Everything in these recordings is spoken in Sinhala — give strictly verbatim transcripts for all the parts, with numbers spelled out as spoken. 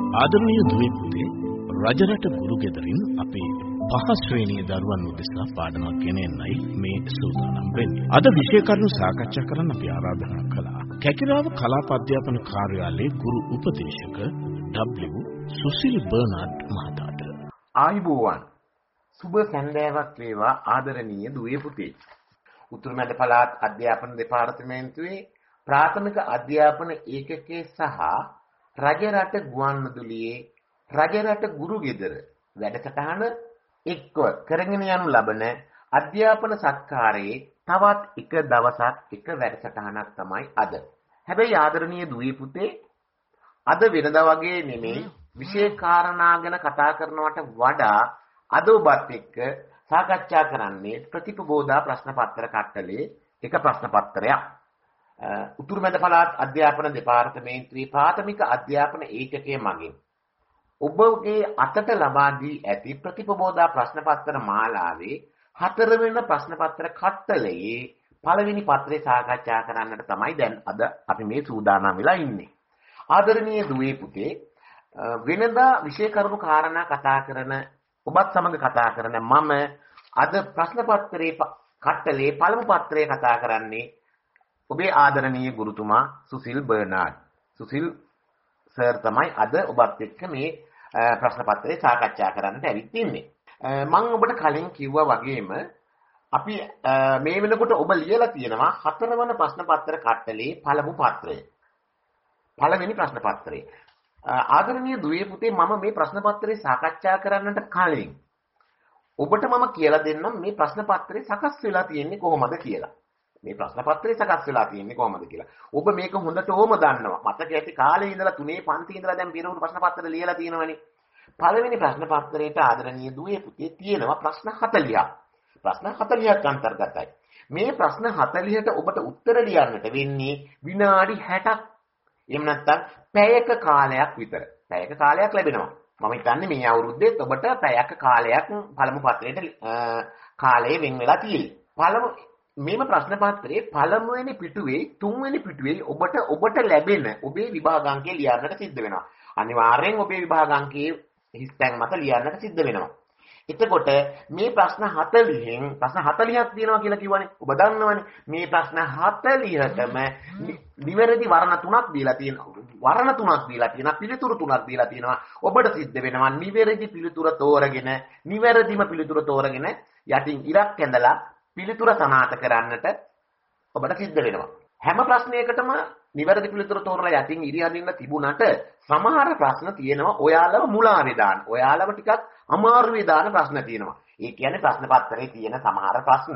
ආදරණීය දුවේ පුතේ රජරට ගුරු ගෙදරින් අපේ පහ ශ්‍රේණියේ දරුවන් උදෙසා පාඩමක් ගෙනෙන්නයි මේ සූදානම් වෙන්නේ. අද විෂය කරුණු සාකච්ඡා කරන්න අපි ආරාධනා කළා. කැකිරාව කලාප අධ්‍යාපන කාර්යාලයේ ගුරු උපදේශක ඩබ්ලිව් සුසිල් බර්නාඩ් මහතාට. ආයුබෝවන්. සුබ සන්දෑවක් වේවා ආදරණීය දුවේ පුතේ. උතුරු මැද පළාත් අධ්‍යාපන දෙපාර්තමේන්තුවේ ප්‍රාථමික අධ්‍යාපන ඒකකයේ සහ රජරට ගුවන්විදුලියේ රජරට ගුරු ගෙදර වැඩසටහන එක්ව කරගෙන යනු ලබන අධ්‍යාපන සත්කාරයේ තවත් එක දවසක් එක වැඩසටහනක් තමයි අද. හැබැයි ආදරණීය දුවේ පුතේ අද වෙනදා වගේ නෙමෙයි විශේෂ කාරණා ගැන කතා කරනවට වඩා අද ඔබත් එක්ක සාකච්ඡා කරන්නේ ප්‍රතිපබෝධා ප්‍රශ්න පත්‍ර කට්ටලේ එක ප්‍රශ්න පත්‍රයක්. උතුරු මැද පළාත් අධ්‍යාපන දෙපාර්තමේන්තුවේ ප්‍රාථමික අධ්‍යාපන ඒකකයේ මගින් ඔබගේ අතට ලබා දී ඇති ප්‍රතිපබෝධා ප්‍රශ්න පත්‍ර මාලාවේ හතර වෙනි ප්‍රශ්න පත්‍ර කට්ටලයේ පළවෙනි පත්‍රය සාකච්ඡා කරන්නට තමයි දැන් අද අපි මේ සූදානම් වෙලා ඉන්නේ. ආදරණීය දුවේ පුතේ වෙනදා විශේෂ කරුණු කාරණා කතා කරන ඔබත් සමග කතා කරන මම අද ප්‍රශ්න පත්‍රයේ කට්ටලේ පළමු පත්‍රය කතා කරන්නේ ඔබේ ආදරණීය ගුරුතුමා සුසිල් බර්නාඩ්. සුසිල් සර් තමයි අද ඔබත් එක්ක මේ ප්‍රශ්න පත්‍රය සාකච්ඡා කරන්නට ඇවිත් ඉන්නේ. මම ඔබට කලින් කිව්වා වගේම අපි මේ වෙනකොට ඔබ ලියලා තියෙනවා හතරවන ප්‍රශ්න පත්‍ර කට්ටලේ පළමු පත්‍රය. පළවෙනි ප්‍රශ්න පත්‍රය. ආදරණීය දුවේ පුතේ මම මේ ප්‍රශ්න පත්‍රය සාකච්ඡා කරන්නට කලින් ඔබට මම කියලා දෙන්නම් මේ ප්‍රශ්න පත්‍රය සකස් වෙලා තියෙන්නේ කොහොමද කියලා. මේ ප්‍රශ්න පත්‍රය සකස් වෙලා තියෙන්නේ කොහොමද කියලා. ඔබ මේක හොඳටම දන්නවා. මතක ඇති කාලේ ඉඳලා තුනේ පන්ති ඉඳලා දැන් පිරවුණු ප්‍රශ්න පත්‍ර ලියලා තියෙනවනේ. පළවෙනි ප්‍රශ්න පත්‍රයට ආදරණීය දුවේ පුතේ තියෙනවා ප්‍රශ්න හතළිහක්. ප්‍රශ්න හතළිහක් අන්තර්ගතයි. මේ ප්‍රශ්න හතළිහට ඔබට උත්තර ලියන්නට වෙන්නේ විනාඩි හැටක්. එහෙම නැත්නම් පැයක කාලයක් විතර. පැයක කාලයක් ලැබෙනවා. මම හිතන්නේ මේ අවුරුද්දේත් ඔබට පැයක කාලයක් පළමු පත්‍රයට කාලය වෙන් වෙලා තියෙන්නේ. පළමු මේම ප්‍රශ්න පත්‍රයේ පළමුවෙනි පිටුවේ තුන්වෙනි පිටුවේ ඔබට ඔබට ලැබෙන ඔබේ විභාගාංකය ලියන්නට සිද්ධ වෙනවා. අනිවාර්යෙන් ඔබේ විභාගාංකයේ හිස්තැන් මත ලියන්නට සිද්ධ වෙනවා. එතකොට මේ ප්‍රශ්න හතළිහෙන් ප්‍රශ්න හතළිහක් තියෙනවා කියලා කිව්වනේ. ඔබ දන්නවනේ මේ ප්‍රශ්න හතළිහටම නිවැරදි වර්ණ තුනක් දීලා තියෙනවා. වර්ණ තුනක් දීලා තියෙනවා. පිළිතුරු තුනක් දීලා තියෙනවා. ඔබට සිද්ධ වෙනවා නිවැරදි පිළිතුර තෝරගෙන නිවැරදිම පිළිතුර තෝරගෙන යටින් ඉරක් ඇඳලා පිළිතුර සනාථ කරන්නට ඔබට සිද්ධ වෙනවා. හැම ප්‍රශ්නයකටම නිවැරදි පිළිතුර තෝරලා යටින් ඉරි අඳින්න තිබුණාට සමහර ප්‍රශ්න තියෙනවා ඔයාලව මුලාවේ දාන්න. ඔයාලව ටිකක් අමාරුවේ දාන ප්‍රශ්න තියෙනවා. ඒ කියන්නේ ප්‍රශ්න පත්‍රයේ තියෙන සමහර ප්‍රශ්න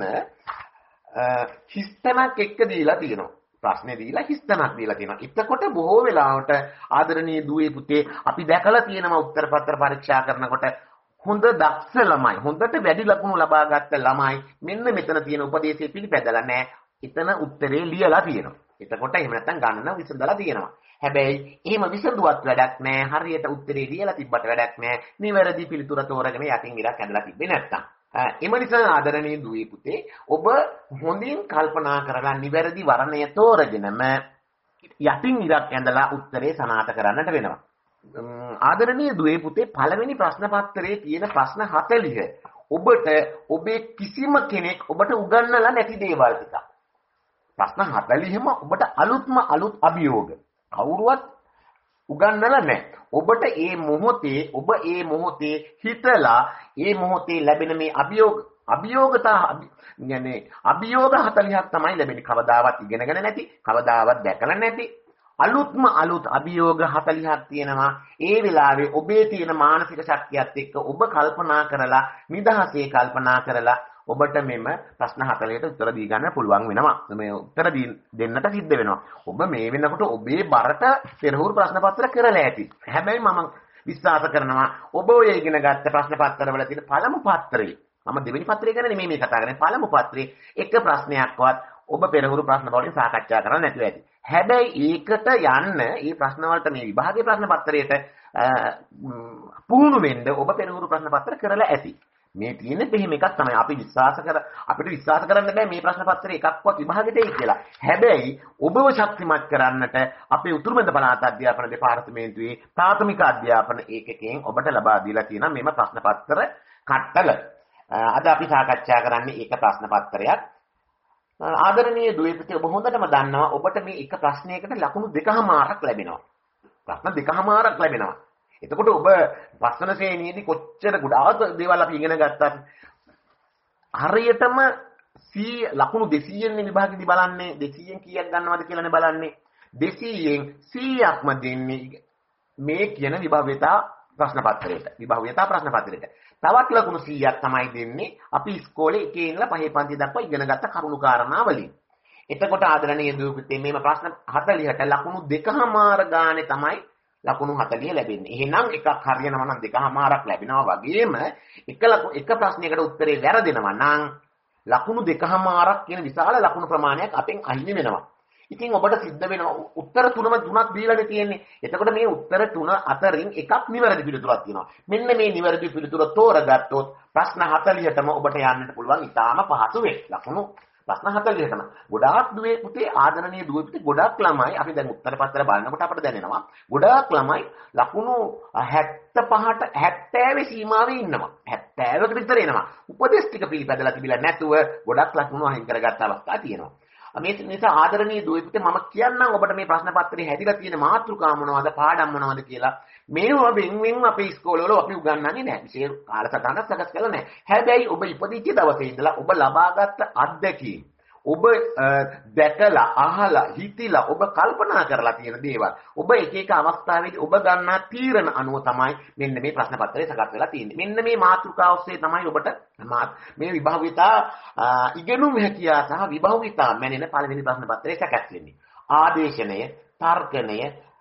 හිස්තනක් එක්ක දීලා තියෙනවා. ප්‍රශ්නේ දීලා හිස්තනක් දීලා තියෙනවා. එතකොට බොහෝ වෙලාවට ආදරණීය දුවේ පුතේ අපි දැකලා තියෙනවා උත්තර පත්‍ර පරීක්ෂා කරනකොට හොඳ දක්ෂ ළමයි හොඳට වැඩි ලකුණු ලබා ගත්ත ළමයි මෙන්න මෙතන තියෙන උපදේශය පිළිපැදලා නැහැ. එතන උත්තරේ ලියලා තියෙනවා. එතකොට එහෙම නැත්නම් ගණන විසඳලා තියෙනවා. හැබැයි එහෙම විසඳුවත් වැඩක් නැහැ. හරියට උත්තරේ ලියලා තිබ්බට වැඩක් නැහැ. නිවැරදි පිළිතුර තෝරගෙන යටින් ඉරක් ඇඳලා තිබ්බේ නැත්නම්. එම නිසා ආදරණීය දුවේ පුතේ ඔබ හොඳින් කල්පනා කරලා නිවැරදි වර්ණය තෝරගෙනම යටින් ඉරක් ඇඳලා උත්තරේ සනාථ කරන්නට වෙනවා. ආදරණීය දුවේ පුතේ පළවෙනි ප්‍රශ්න පත්‍රයේ තියෙන ප්‍රශ්න හතළිහ ඔබට ඔබේ කිසිම කෙනෙක් ඔබට උගන්වලා නැති දේවල් ටික. ප්‍රශ්න හතළිහම ඔබට අලුත්ම අලුත් අභියෝග. කවුරුවත් උගන්වලා නැහැ. ඔබට මේ මොහොතේ ඔබ මේ මොහොතේ හිතලා මේ මොහොතේ ලැබෙන මේ අභියෝග අභියෝගතා يعني අභියෝග හතළිහක් තමයි ලැබෙන්නේ. කවදාවත් ඉගෙනගෙන නැති, කවදාවත් දැකලා නැති අලුත්ම අලුත් අභියෝග හතළිහක් තියෙනවා. ඒ වෙලාවේ ඔබේ තියෙන මානසික ශක්තියත් එක්ක ඔබ කල්පනා කරලා නිදහසේ කල්පනා කරලා ඔබට මෙම ප්‍රශ්න හතළිහට උත්තර දී ගන්න පුළුවන් වෙනවා. මේ උත්තර දෙන්නට සිද්ධ වෙනවා. ඔබ මේ වෙනකොට ඔබේ බරට පෙරහුරු ප්‍රශ්න පත්‍ර කරලා ඇති. හැබැයි මම විශ්වාස කරනවා ඔබ ඔය ඉගෙන ගත්ත ප්‍රශ්න පත්‍රවල තියෙන පළමු පත්‍රේ මම දෙවෙනි පත්‍රය ගැන නෙමෙයි මේ කතා කරන්නේ. පළමු පත්‍රේ එක ප්‍රශ්නයක්වත් ඔබ පෙරහුරු ප්‍රශ්න වලින් සාකච්ඡා කරන්න නැතුව ඇති. හැබැයි ඒකට යන්න මේ ප්‍රශ්න වලට මේ විභාගයේ ප්‍රශ්න පත්‍රයට පුහුණු වෙන්න ඔබ පෙරහුරු ප්‍රශ්න පත්‍ර කරලා ඇති. මේ තියෙන්නේ මෙහෙම එකක් තමයි. අපි විශ්වාස කර අපිට විශ්වාස කරන්න බෑ මේ ප්‍රශ්න පත්‍රය එකක්වත් විභාගෙට එයි කියලා. හැබැයි ඔබව ශක්තිමත් කරන්නට අපේ උතුරු මැද පළාත් අධ්‍යාපන දෙපාර්තමේන්තුවේ ප්‍රාථමික අධ්‍යාපන ඒකකයෙන් ඔබට ලබා දීලා තියෙන මෙම ප්‍රශ්න පත්‍ර කට්ටල. අද අපි සාකච්ඡා කරන්නේ ඒක ප්‍රශ්න පත්‍රයක්. ආදරණීය දුවේපිතේ ඔබ හොඳටම දන්නවා ඔබට මේ එක ප්‍රශ්නයකට ලකුණු දෙකමාරක් ලැබෙනවා. ප්‍රශ්න දෙකමාරක් ලැබෙනවා. එතකොට ඔබ පස්වන ශ්‍රේණියේදී කොච්චර ගොඩාක් දේවල් අපි ඉගෙන ගත්තාද? හරියටම සීය ලකුණු දෙසීයෙන් විභාගෙදී බලන්නේ දෙසීයෙන් කීයක් ගන්නවද කියලානේ බලන්නේ. දෙසීයෙන් සීයක්ම දෙන්නේ මේ කියන විභාග්‍යතා ප්‍රශ්න පත්‍රයට. විභාග්‍යතා ප්‍රශ්න පත්‍රයට. තවත් ලකුණු සීයක් තමයි දෙන්නේ අපි ඉස්කෝලේ එකේ ඉඳලා පහේ පන්ති දක්වා ඉගෙන ගත්ත කරුණු කාරණා වලින්. එතකොට ආදරණීය දුවපිතේ මේම ප්‍රශ්න හතළිහට ලකුණු දෙකමාර ගානේ තමයි ලකුණු හතළිහ ලැබෙන්නේ. එහෙනම් එකක් හරියනවා නම් දෙකමාරක් ලැබෙනවා වගේම එක එක ප්‍රශ්නයකට උත්තරේ වැරදෙනවා නම් ලකුණු දෙකමාරක් කියන විශාල ලකුණු ප්‍රමාණයක් අපෙන් අහිමි වෙනවා. ඉතින් ඔබට සිද්ධ වෙනවා උත්තර තුනම තුනක් දීලානේ තියෙන්නේ. එතකොට මේ උත්තර තුන අතරින් එකක් නිවැරදි පිළිතුරක් තියෙනවා. මෙන්න මේ නිවැරදි පිළිතුර තෝරගත්තොත් ප්‍රශ්න හතළිහටම ඔබට යන්නට පුළුවන් ඉතාම පහසුවෙන්. ලකුණු ප්‍රශ්න හතළිහටම. ගොඩාක් දුවේ පුතේ ආදරණීය දුවේ පුතේ ගොඩාක් ළමයි අපි දැන් උත්තර පත්‍ර බලනකොට අපට දැනෙනවා. ගොඩාක් ළමයි ලකුණු හැත්තෑ පහට හැත්තෑවේ සීමාවේ ඉන්නවා. හැත්තෑවකට විතර එනවා. උපදේශ ටික පිළිපැදලා තිබිලා නැතුව ගොඩක් ලකුණු අහිමි කරගත්ත අවස්ථා තියෙනවා. මේ නිසා ආදරණීය දුවේපිට මම කියන්නම් ඔබට මේ ප්‍රශ්න පත්‍රයේ හැදිලා තියෙන මාතෘකා මොනවද පාඩම් මොනවද කියලා. මේවා වෙන් වෙන් අපේ ඉස්කෝලවල අපි උගන්වන්නේ නැහැ. විශේෂ කාලසටහනක් සකස් කරලා නැහැ. හැබැයි ඔබ ඉපදිච්ච දවසේ ඉඳලා ඔබ ලබාගත් අත්දැකීම් ඔබ දැකලා අහලා හිතිලා ඔබ කල්පනා කරලා තියෙන දේවල් ඔබ එක එක අවස්ථාවේදී ඔබ ගන්නා තීරණ අනුව තමයි මෙන්න මේ ප්‍රශ්න පත්‍රය සකස් වෙලා තියෙන්නේ. මෙන්න මේ මාතෘකාව ඔස්සේ තමයි ඔබට මේ විභාගිතා ඉගෙනුම් හැකියාව සහ විභාගිතා මැනෙන පළවෙනි ප්‍රශ්න පත්‍රය සකස් වෙන්නේ. ආදේශනය, තර්කණය,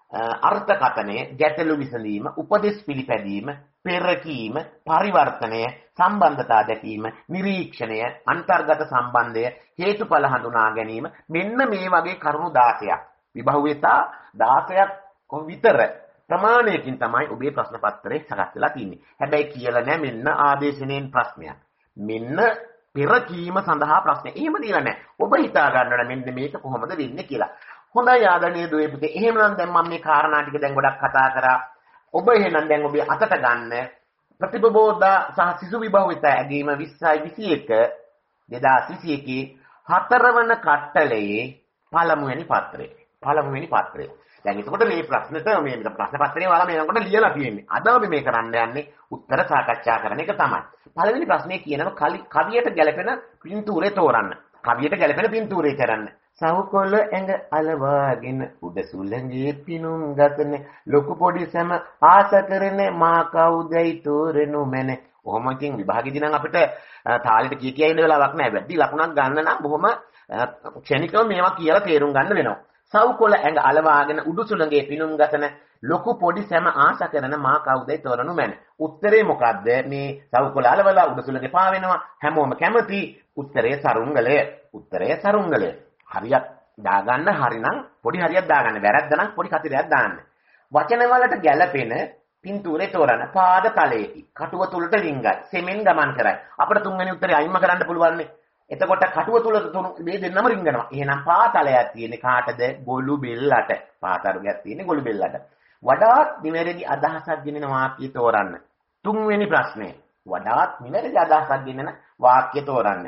අර්ථකථනය, ගැටලු විසඳීම, උපදෙස් පිළිපැදීම, පෙරකීම, පරිවර්තනය, සම්බන්ධතා දැකීම, නිරීක්ෂණය, අන්තර්ගත සම්බන්ධය, හේතුඵල හඳුනා ගැනීම මෙන්න මේ වගේ කරුණු දාසයක්. විභාගිතා දාසයක් විතර ප්‍රමාණයකින් තමයි ඔබේ ප්‍රශ්න පත්‍රය සකස් වෙලා තියෙන්නේ. හැබැයි කියලා නෑ මෙන්න ආදේශනයෙන් ප්‍රශ්නයක්. මෙන්න පෙරකීම සඳහා ප්‍රශ්නයක්. එහෙම දීලා නෑ. ඔබ හිතා ගන්නවනේ මෙන්න මේක කොහොමද වෙන්නේ කියලා. හොඳයි ආදරණීය දුවේ පුතේ. එහෙමනම් දැන් මම මේ කාරණා ටික දැන් ගොඩක් කතා කරා. ඔබ එහෙනම් දැන් ඔබේ අතට ගන්න ප්‍රතිපබෝධ සහ සිසු විභාගිතා ඇගීම විස්සයි විසිඑක දෙදාස් විසිඑකේ හතරවන කට්ටලයේ පළමුවෙනි පත්‍රය. පළමුවෙනි පත්‍රය. දැන් එතකොට මේ ප්‍රශ්නෙට මේ ප්‍රශ්න පත්‍රයේ වල මේ වෙනකොට ලියලා තියෙන්නේ. අද අපි මේ කරන්න යන්නේ උත්තර සාකච්ඡා කරන එක තමයි. පළවෙනි ප්‍රශ්නේ කියනවා කවියට ගැලපෙන පින්තූරේ තෝරන්න. කවියට ගැලපෙන පින්තූරේ කරන්න. සවුකොළ ඇඟ අලවාගෙන උඩ සුළඟේ පිනුම් ගතන ලොකු පොඩි සෑම ආස කරන මා කවුදයි තෝරනු මැන. ඔහොම ඉතින් විභාගෙදී නම් අපිට තාලෙට කිය කිය ඉන්න වෙලාවක් නැහැ. වැඩි ලකුණක් ගන්න නම් බොහොම ක්ෂණිකව මේවා කියලා තේරුම් ගන්න වෙනවා. සවුකොළ ඇඟ අලවාගෙන උඩු සුළඟේ පිනුම් ගතන ලොකු පොඩි සෑම ආස කරන මා කවුදයි තෝරනු මැන. උත්තරේ මොකද්ද? මේ සවුකොළ අලවලා උඩු සුළඟේ පාවෙනවා. හැමෝම කැමති උත්තරේ සරුංගලය. උත්තරේ සරුංගලය. හරියක් දාගන්න හරිනම් පොඩි හරියක් දාගන්න. වැරද්ද නම් පොඩි කතිරයක් දාන්න. වචන වලට ගැළපෙන පින්තූරේ තෝරන්න. පාද තලයේදී කටුව තුලට රිංගයි. සෙමෙන් ගමන් කරයි. අපිට තුන්වෙනි උත්තරේ අයින්ම කරන්න පුළුවන් නේ. එතකොට කටුව තුලට මේ දෙන්නම රිංගනවා. එහෙනම් පාතලයක් තියෙන්නේ කාටද? ගොළු බෙල්ලට. පාතරුගයක් තියෙන්නේ ගොළු බෙල්ලට. වඩාත් නිවැරදි අදහසක් ගෙනෙන වාක්‍ය තෝරන්න. තුන්වෙනි ප්‍රශ්නේ. වඩාත් නිවැරදි අදහසක් ගෙනෙන වාක්‍ය තෝරන්න.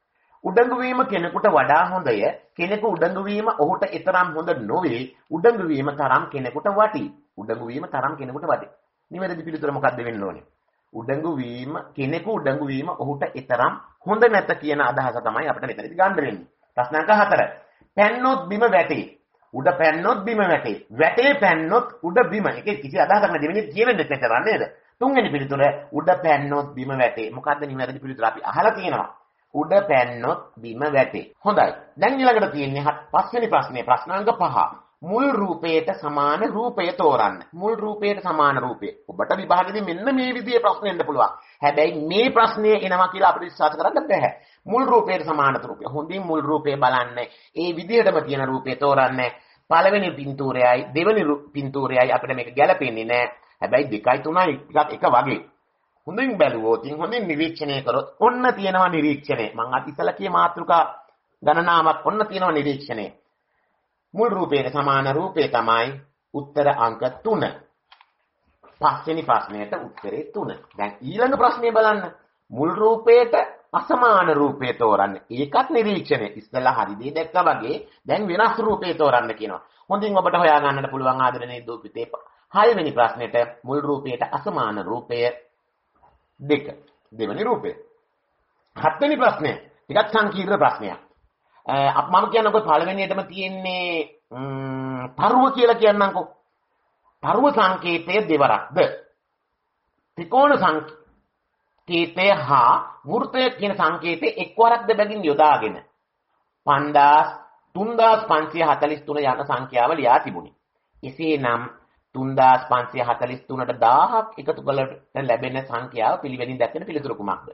උඩඟු වීම කෙනෙකුට වඩා හොඳය. කෙනෙකු උඩඟු වීම ඔහුට එතරම් හොඳ නොවේ. උඩඟු වීම තරම් කෙනෙකුට වටී. උඩඟු වීම තරම් කෙනෙකුට වටී. නිවැරදි පිළිතුර මොකක්ද වෙන්න ඕනේ? උඩඟු වීම කෙනෙකු උඩඟු වීම ඔහුට එතරම් හොඳ නැත කියන අදහස තමයි අපිට මෙතනදී ගන්න වෙන්නේ. ප්‍රශ්න අංක හතර. පැන්නොත් බිම වැටේ. උඩ පැන්නොත් බිම වැටේ. වැටේ පැන්නොත් උඩ බිම. ඒකේ කිසි අදහසක් නැහැ. දෙවෙනි කියවෙන්නේ නැත්නම් නේද? තුන්වෙනි පිළිතුර උඩ පැන්නොත් බිම වැටේ. මොකද්ද නිවැරදි පිළිතුර? අපි අහලා තියෙනවා. උඩ පැන්නොත් බිම වැටේ. හොඳයි. දැන් ඊළඟට තියෙන්නේ පස්වෙනි ප්‍රශ්නේ. ප්‍රශ්නාංක පහ. මුල් රූපයට සමාන රූපය තෝරන්න. මුල් රූපයට සමාන රූපය. ඔබට විභාගෙදී මෙන්න මේ විදිහේ ප්‍රශ්න එන්න පුළුවන්. හැබැයි මේ ප්‍රශ්නේ එනවා කියලා අපිට විශ්වාස කරන්න බෑ. මුල් රූපයට සමාන රූපය. හොඳින් මුල් රූපය බලන්න. ඒ විදිහටම තියෙන රූපය තෝරන්න. පළවෙනි පින්තූරයයි දෙවෙනි පින්තූරයයි අපිට මේක ගැලපෙන්නේ නෑ. හැබැයි දෙකයි තුනයි ටිකක් එක වගේ. හොඳින් බැලුවොත් හොඳින් නිරීක්ෂණය කරොත් ඔන්න තියෙනවා නිරීක්ෂණය. මම අත් ඉස්සලා කිය මාතෘකා ගණනාවක් ඔන්න තියෙනවා නිරීක්ෂණය. මුල් රූපයට සමාන රූපේ තමයි උත්තර අංක තුන. පස්වෙනි ප්‍රශ්නයට උත්තරේ තුන. දැන් ඊළඟ ප්‍රශ්නේ බලන්න. මුල් රූපයට අසමාන රූපේ තෝරන්න. ඒකත් නිරීක්ෂණය. ඉස්සලා හරි දේ දැක්කා වගේ දැන් වෙනස් රූපේ තෝරන්න කියනවා. හොඳින් ඔබට හොයා ගන්නට පුළුවන් ආදරණීය දූ පුතේ. හයවෙනි ප්‍රශ්නෙට මුල් රූපයට අසමාන රූපය දෙක. දෙවෙනි රූපය. හත්වෙනි ප්‍රශ්නය ටිකක් සංකීර්ණ ප්‍රශ්නයක්. අප මම කියනකො පළවෙනියටම තියෙන්නේ තරුව කියලා කියන්නම්කෝ. තරුව සංකේතය දෙවරක්ද? ත්‍රිකෝණ සංකේතය හා වෘත්තය කියන සංකේතය එක්වරක්ද බැගින් යොදාගෙන පන්දාස් තුන්දාස් පන්සිය හතළිස් තුන යන සංඛ්‍යාව ලියා තිබුණි. එසේනම් තුන්දාස් පන්සිය හතළිස් තුනට දහයක් එකතු කළට ලැබෙන සංඛ්‍යාව පිළිවෙලින් දැක්වෙන පිළිතුර කුමක්ද?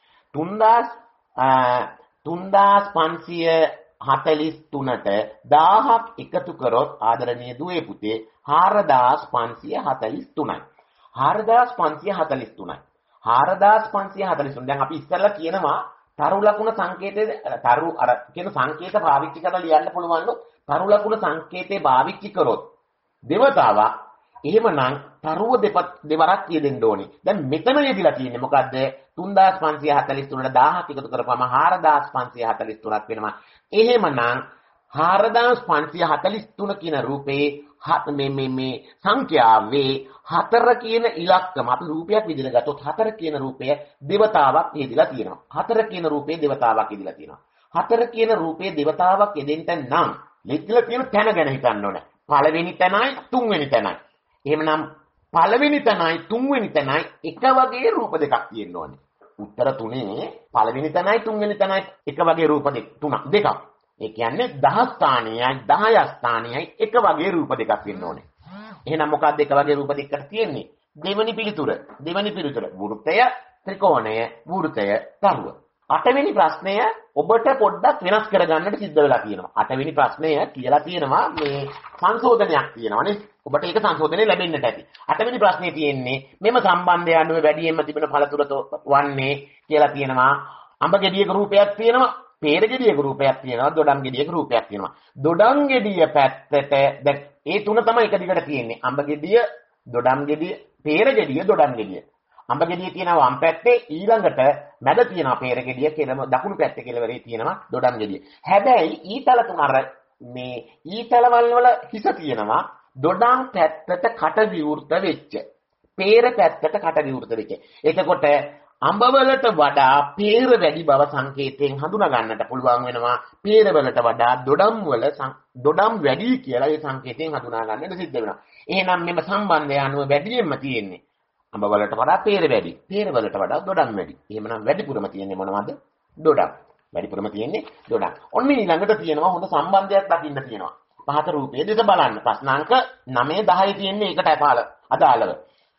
තුන්දාස් පන්සිය හතළිස් තුනට දහයක් එකතු කරොත් ආදරණීය දුවේ පුතේ හාරදාස් පන්සිය හතළිස් තුනයි. හාරදාස් පන්සිය හතළිස් තුනයි. හාරදාස් පන්සිය හතළිස් තුන. දැන් අපි ඉස්සෙල්ලා කියනවා තරු ලකුණ සංකේතයේ තරු අර කියන සංකේත පාවිච්චි කරලා ලියන්න පුළුවන් නෝ තරු ලකුණ සංකේතේ පාවිච්චි කරොත් දෙවතාවක් එහෙමනම් තරුව දෙවරක් කියදෙන්න ඕනේ. දැන් මෙතන යෙදිලා තියෙන්නේ මොකද්ද? තුන්දාස් පන්සිය හතළිස් තුනට දහයක් එකතු කරපුවම හාරදාස් පන්සිය හතළිස් තුනක් වෙනවා. එහෙමනම් හාරදාස් පන්සිය හතළිස් තුන කියන රූපේ මේ මේ මේ සංඛ්‍යාවේ හතර කියන ඉලක්කම අපි රූපයක් විදිහට ගත්තොත් හතර කියන රූපය දෙවතාවක් යෙදිලා තියෙනවා. හතර කියන රූපේ දෙවතාවක් යෙදිලා තියෙනවා. හතර කියන රූපේ දෙවතාවක් යෙදෙන්න නම් යෙදිලා තියෙන තැන ගැන හිතන්න ඕනේ. පළවෙනි තැනයි තුන්වෙනි තැනයි. එහෙමනම් පළවෙනි තැනයි තුන්වෙනි තැනයි එක වගේ රූප දෙකක් තියෙන්න ඕනේ. උත්තර තුනේ පළවෙනි තැනයි තුන්වෙනි තැනයි එක වගේ රූප දෙක තුනක් දෙකක්. ඒ කියන්නේ දහ ස්ථානයයි දහය ස්ථානයයි එක වගේ රූප දෙකක් වෙන්න ඕනේ. එහෙනම් මොකක්ද එක වගේ රූප දෙකකට තියෙන්නේ? දෙවෙනි පිළිතුර. දෙවෙනි පිළිතුර වෘත්තය, ත්‍රිකෝණය, වෘත්තය, තරුව. අටවෙනි ප්‍රශ්නය ඔබට පොඩ්ඩක් වෙනස් කරගන්නට සිද්ධ වෙලා තියෙනවා. අටවෙනි ප්‍රශ්නය කියලා තියෙනවා මේ සංශෝධනයක් තියෙනවානේ. ඔබට ඒක සංශෝධනය ලැබෙන්නට ඇති. අටවෙනි ප්‍රශ්නේ තියෙන්නේ මෙම සම්බන්ධය අනුව වැඩියෙන්ම තිබෙන ඵලතුර වන්නේ කියලා තියෙනවා. අඹ ගෙඩියක රූපයක් තියෙනවා. peer ගෙඩියක රූපයක් තියෙනවා. දොඩම් ගෙඩියක රූපයක් තියෙනවා. දොඩම් ගෙඩිය පැත්තට දැන් ඒ තුන තමයි එක දිගට තියෙන්නේ. අඹ ගෙඩිය, දොඩම් ගෙඩිය, peer ගෙඩිය, දොඩම් ගෙඩිය. අඹ ගෙඩිය තියෙනවා වම් පැත්තේ, ඊළඟට මැද තියෙනවා peer ගෙඩිය, කෙලම දකුණු පැත්තේ කෙළවරේ තියෙනවා දොඩම් ගෙඩිය. හැබැයි ඊතල තුන අර මේ ඊතලවල වල හිස තියෙනවා දොඩම් පැත්තට කට විවෘත වෙච්ච. peer පැත්තට කට විවෘත වෙච්ච. එතකොට අඹ වලට වඩා peer වැඩි බව සංකේතයෙන් හඳුනා ගන්නට පුළුවන් වෙනවා. peer වලට වඩා දොඩම් වල දොඩම් වැඩි කියලා ඒ සංකේතයෙන් හඳුනා ගන්නට සිද්ධ වෙනවා. එහෙනම් මෙම සම්බන්ධය අනුව වැඩියෙන්ම තියෙන්නේ අඹ වලට වඩා peer වැඩි. peer වලට වඩා දොඩම් වැඩි. එහෙමනම් වැඩිපුරම තියෙන්නේ මොනවද? දොඩම්. වැඩිපුරම තියෙන්නේ දොඩම්. ඔන්න ඊළඟට තියෙනවා හොඳ සම්බන්ධයක් දකින්න තියෙනවා. පහත රූපයේ දෙස බලන්න. ප්‍රශ්නාංක නවය දහය තියෙන්නේ ඒකට අදාළව.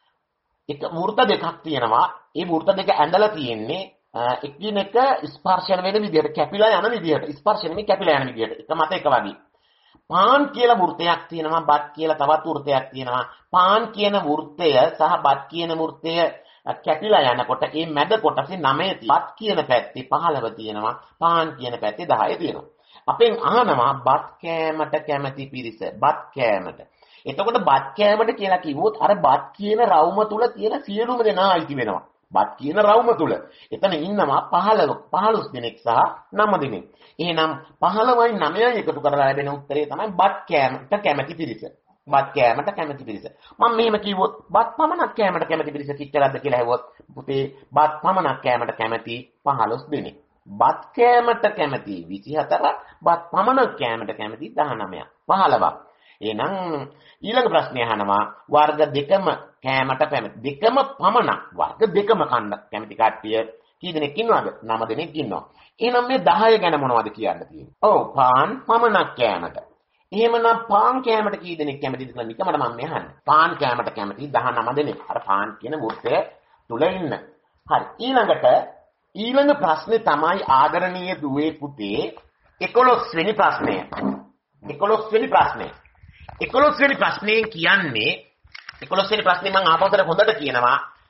එක වෘත්ත දෙකක් තියෙනවා. ඒ වෘත්ත දෙක ඇඳලා තියෙන්නේ එකිනෙක ස්පර්ශන වෙන විදිහට, කැපිලා යන විදිහට, ස්පර්ශ නෙමෙයි කැපිලා යන විදිහට. එක මත එක වගේ. පාන් කියලා වෘත්තයක් තියෙනවා, බත් කියලා තවත් වෘත්තයක් තියෙනවා. පාන් කියන වෘත්තය සහ බත් කියන වෘත්තය කැපිලා යනකොට මේ මැද කොටසේ නවය තියෙනවා. බත් කියන පැත්තේ පහළව තියෙනවා, පාන් කියන පැත්තේ දහය තියෙනවා. අපෙන් අහනවා බත් කෑමට කැමති පිරිස. බත් කෑමට. එතකොට බත් කෑමට කියලා කිව්වොත් අර බත් කියන රවුම තුල තියෙන සියලුම දෙනා අයිති වෙනවා. බත් කියන රවුම තුල. එතන ඉන්නවා පහළව පහළොස් දෙනෙක් සහ නව දෙනෙක්. එහෙනම් පහළොවයි නවයයි එකතු කරලා ලැබෙන උත්තරේ තමයි බත් කෑමට කැමති පිරිස. බත් කෑමට කැමති පිරිස. මම මෙහෙම කිව්වොත් බත් පමණක් කෑමට කැමති පිරිස කිච්චරක්ද කියලා ඇහුවොත් පුතේ බත් පමණක් කෑමට කැමති පහළොස් දෙනෙක්. බත් කෑමට කැමති විසි හතරක්, බත් පමණක් කෑමට කැමති දහනවයක්. පහළොවක්. එහෙනම් ඊළඟ ප්‍රශ්නය අහනවා වර්ග දෙකම කෑමට කැමති. දෙකම පමණක් වර්ග දෙකම කන්න කැමති කට්ටිය කී දෙනෙක් ඉන්නවද? නව දෙනෙක් ඉන්නවා. එහෙනම් මේ දහය ගැන මොනවද කියන්න තියෙන්නේ? ඔව් පාන් පමණක් කෑමට. එහෙමනම් පාන් කෑමට කී දෙනෙක් කැමතිද කියලා නිකමට මම මේ අහන්නේ. පාන් කෑමට කැමති දහනව දෙනෙක්. අර පාන් කියන වෘත්තය තුල ඉන්න. හරි. ඊළඟට ඊළඟ ප්‍රශ්නේ තමයි ආදරණීය දුවේ පුතේ එකොළොස් වෙනි ප්‍රශ්නය. එකොළොස් වෙනි ප්‍රශ්නය. එකොළොස් වෙනි ප්‍රශ්නේ කියන්නේ එකොළොස් වෙනි ප්‍රශ්නේ මම ආපස්සට හොඳට කියනවා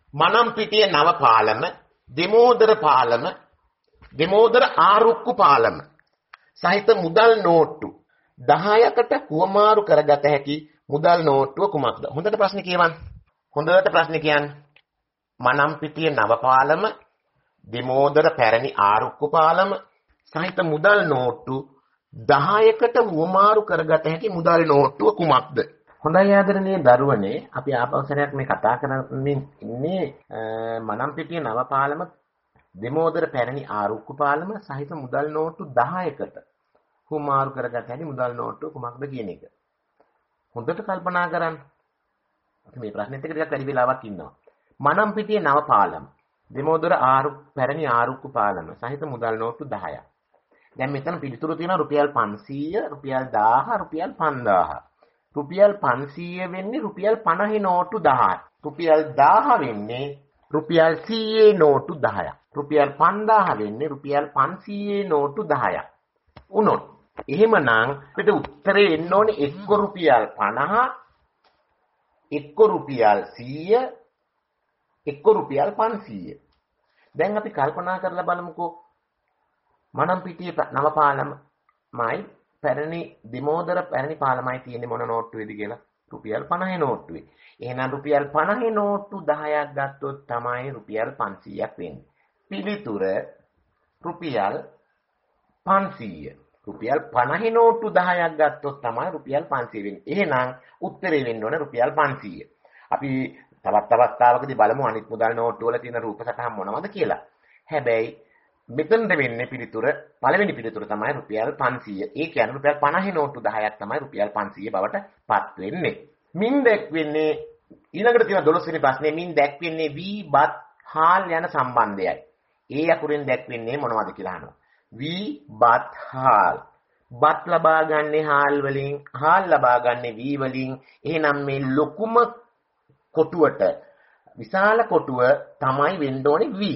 මනම්පිටිය නව පාලම, දෙමෝදර පාලම, දෙමෝදර ආරුක්කු පාලම සහිත මුදල් නෝට්ටු දහයකට හුවමාරු කරගත හැකි මුදල් නෝට්ටුව කුමක්ද? හොඳට ප්‍රශ්නේ කියවන්න. හොඳට ප්‍රශ්නේ කියන්න. මනම්පිටිය නව පාලම, දෙමෝදර පැරණි ආරුක්කු පාලම සහිත මුදල් නෝට්ටු දහයකට හුවමාරු කරගත හැකි මුදල් නෝට්ටුව කුමක්ද? හොඳයි ආදරණීය දරුවනේ, අපි ආපෞසරයක් මේ කතා කරන්නේ ඉන්නේ මනම්පිටිය නව පාලම, දෙමෝදර පැරණි ආරුක්කු පාලම සහිත මුදල් නෝට්ටු දහයකට හුවමාරු කරගත හැකි මුදල් නෝට්ටුව කුමක්ද කියන එක. හොඳට කල්පනා කරන්න. අපි මේ ප්‍රශ්නෙත් එක්ක ටිකක් වැඩි වෙලාවක් ඉන්නවා. මනම්පිටිය නව පාලම, දෙමෝදර ආරුක්කු පැරණි ආරුක්කු පාලම සහිත මුදල් නෝට්ටු දහයක්. දැන් මෙතන පිළිතුරු තියෙනවා රුපියල් පන්සීය, රුපියල් දාහ, රුපියල් පන්දාහ. රුපියල් පන්සීය වෙන්නේ රුපියල් පනහේ නෝට්ටු දහයක්. රුපියල් දාහ වෙන්නේ රුපියල් සීයේ නෝට්ටු දහයක්. රුපියල් පන්දාහ වෙන්නේ රුපියල් පන්සීයේ නෝට්ටු දහයක්. උනොත් එහෙමනම් අපිට උත්තරේ එන්න ඕනේ එක්ක රුපියල් පනහ, එක්ක රුපියල් සීය, එක්ක රුපියල් පන්සීය. දැන් අපි කල්පනා කරලා බලමුකෝ. මනම්පිටිය නව පාලමයි පැරණි දෙමෝදර පැරණි පාලමයි තියෙන්නේ මොන නෝට්ටුවේද කියලා? රුපියල් පනහේ නෝට්ටුවේ. එහෙනම් රුපියල් පනහේ නෝට්ටු දහයක් ගත්තොත් තමයි රුපියල් පන්සීයක් වෙන්නේ. පිළිතුර රුපියල් පන්සීය. රුපියල් පනහේ නෝට්ටු දහයක් ගත්තොත් තමයි රුපියල් පන්සීය වෙන්නේ. එහෙනම් උත්තරේ වෙන්න ඕනේ රුපියල් පන්සීය. අපි තවත් අවස්ථාවකදී බලමු අනිත් මුදල් නෝට්ටු වල තියෙන රූප සටහන් මොනවද කියලා. හැබැයි මෙතනද වෙන්නේ පිළිතුර පළවෙනි පිළිතුර තමයි රුපියල් පන්සීය. ඒ කියන්නේ රුපියල් පනහේ නෝට්ටු දහයක් තමයි රුපියල් පන්සීය බවට පත් වෙන්නේ. මින් දැක්වෙන්නේ ඊළඟට තියෙන දොළොස් වෙනි ප්‍රශ්නේ මින් දැක්වෙන්නේ වී බත් හාල් යන සම්බන්ධයයි. ඒ අකුරෙන් දැක්වෙන්නේ මොනවද කියලා අහනවා. වී බත් හාල්. බත් ලබා ගන්නේ හාල් වලින්, හාල් ලබා ගන්නේ වී වලින්. එහෙනම් මේ ලොකුම කොටුවට විශාල කොටුව තමයි වෙන්න ඕනේ වී.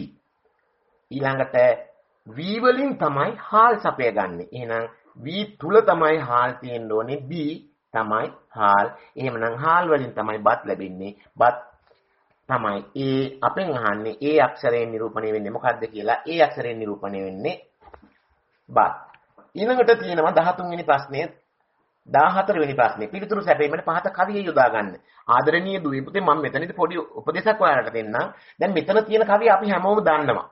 ඊළඟට වී වලින් තමයි හාල් සපයගන්නේ. එහෙනම් වී තුල තමයි හාල් තියෙන්න ඕනේ. බී තමයි හාල්. එහෙමනම් හාල් වලින් තමයි බත් ලැබෙන්නේ. බත් තමයි ඒ අපෙන් අහන්නේ ඒ අක්ෂරයෙන් නිරූපණය වෙන්නේ මොකක්ද කියලා. ඒ අක්ෂරයෙන් නිරූපණය වෙන්නේ බත්. ඊළඟට තියෙනවා දහතුන් වෙනි ප්‍රශ්නේ, දාහතර වෙනි ප්‍රශ්නේ. පිළිතුරු සැපීමට පහත කවිය යොදා ගන්න. ආදරණීය දුවේ පුතේ මම මෙතනදී පොඩි උපදේශයක් ඔයාලට දෙන්නම්. දැන් මෙතන තියෙන කවිය අපි හැමෝම දන්නවා.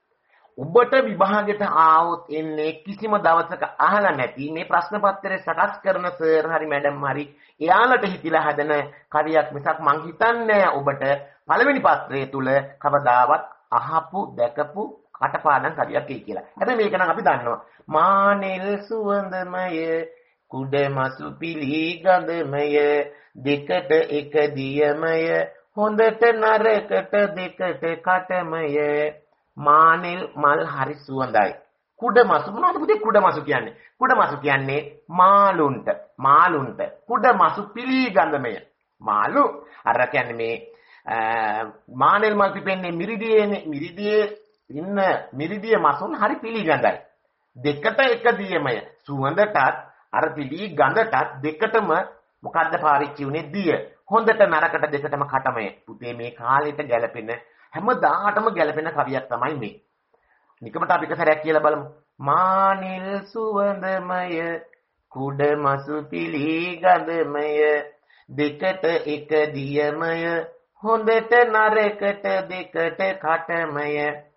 ඔබට විභාගෙට ආවොත් එන්නේ කිසිම දවසක අහලා නැති මේ ප්‍රශ්න පත්‍රය සකස් කරන සර් හරි මැඩම් හරි එයාලට හිතිලා හදන කවියක් මිසක් මං හිතන්නේ ඔබට පළවෙනි පත්‍රයේ තුල කවදාවත් අහපු දැකපු කටපාඩම් කවියක් එයි කියලා. හැබැයි මේක නම් අපි දන්නවා. මානෙල් සුවඳමය කුඩමසු පිළිගඳමය දෙකට එක දියමය හොඳට නරකට දෙකට කටමය මානෙල් මල් හරි සුවඳයි. කුඩමසු මොනවද පුතේ කුඩමසු කියන්නේ? කුඩමසු කියන්නේ මාළුන්ට. මාළුන්ට කුඩමසු පිළිගඳමය. මාළු අර කියන්නේ මේ මානෙල් මල් පිපෙන්නේ මිරිදියේනේ. මිරිදියේ ඉන්න මිරිදිය මසුන් හරි පිළිගඳයි. දෙකට එක දියමය. සුවඳටත් අර පිළිගඳටත් දෙකටම මොකද්ද පාවිච්චි උනේ? දිය. හොඳට නරකට දෙකටම කටමය. පුතේ මේ කාලෙට ගැලපෙන හැමදාටම ගැලපෙන කවියක් තමයි මේ. නිකමට අපි එක සැරයක් කියලා බලමු. මානෙල් සුවඳමය කුඩමසු පිළිගඳමය දෙකට එක දියමය හොඳට නරකට දෙකට කටමය.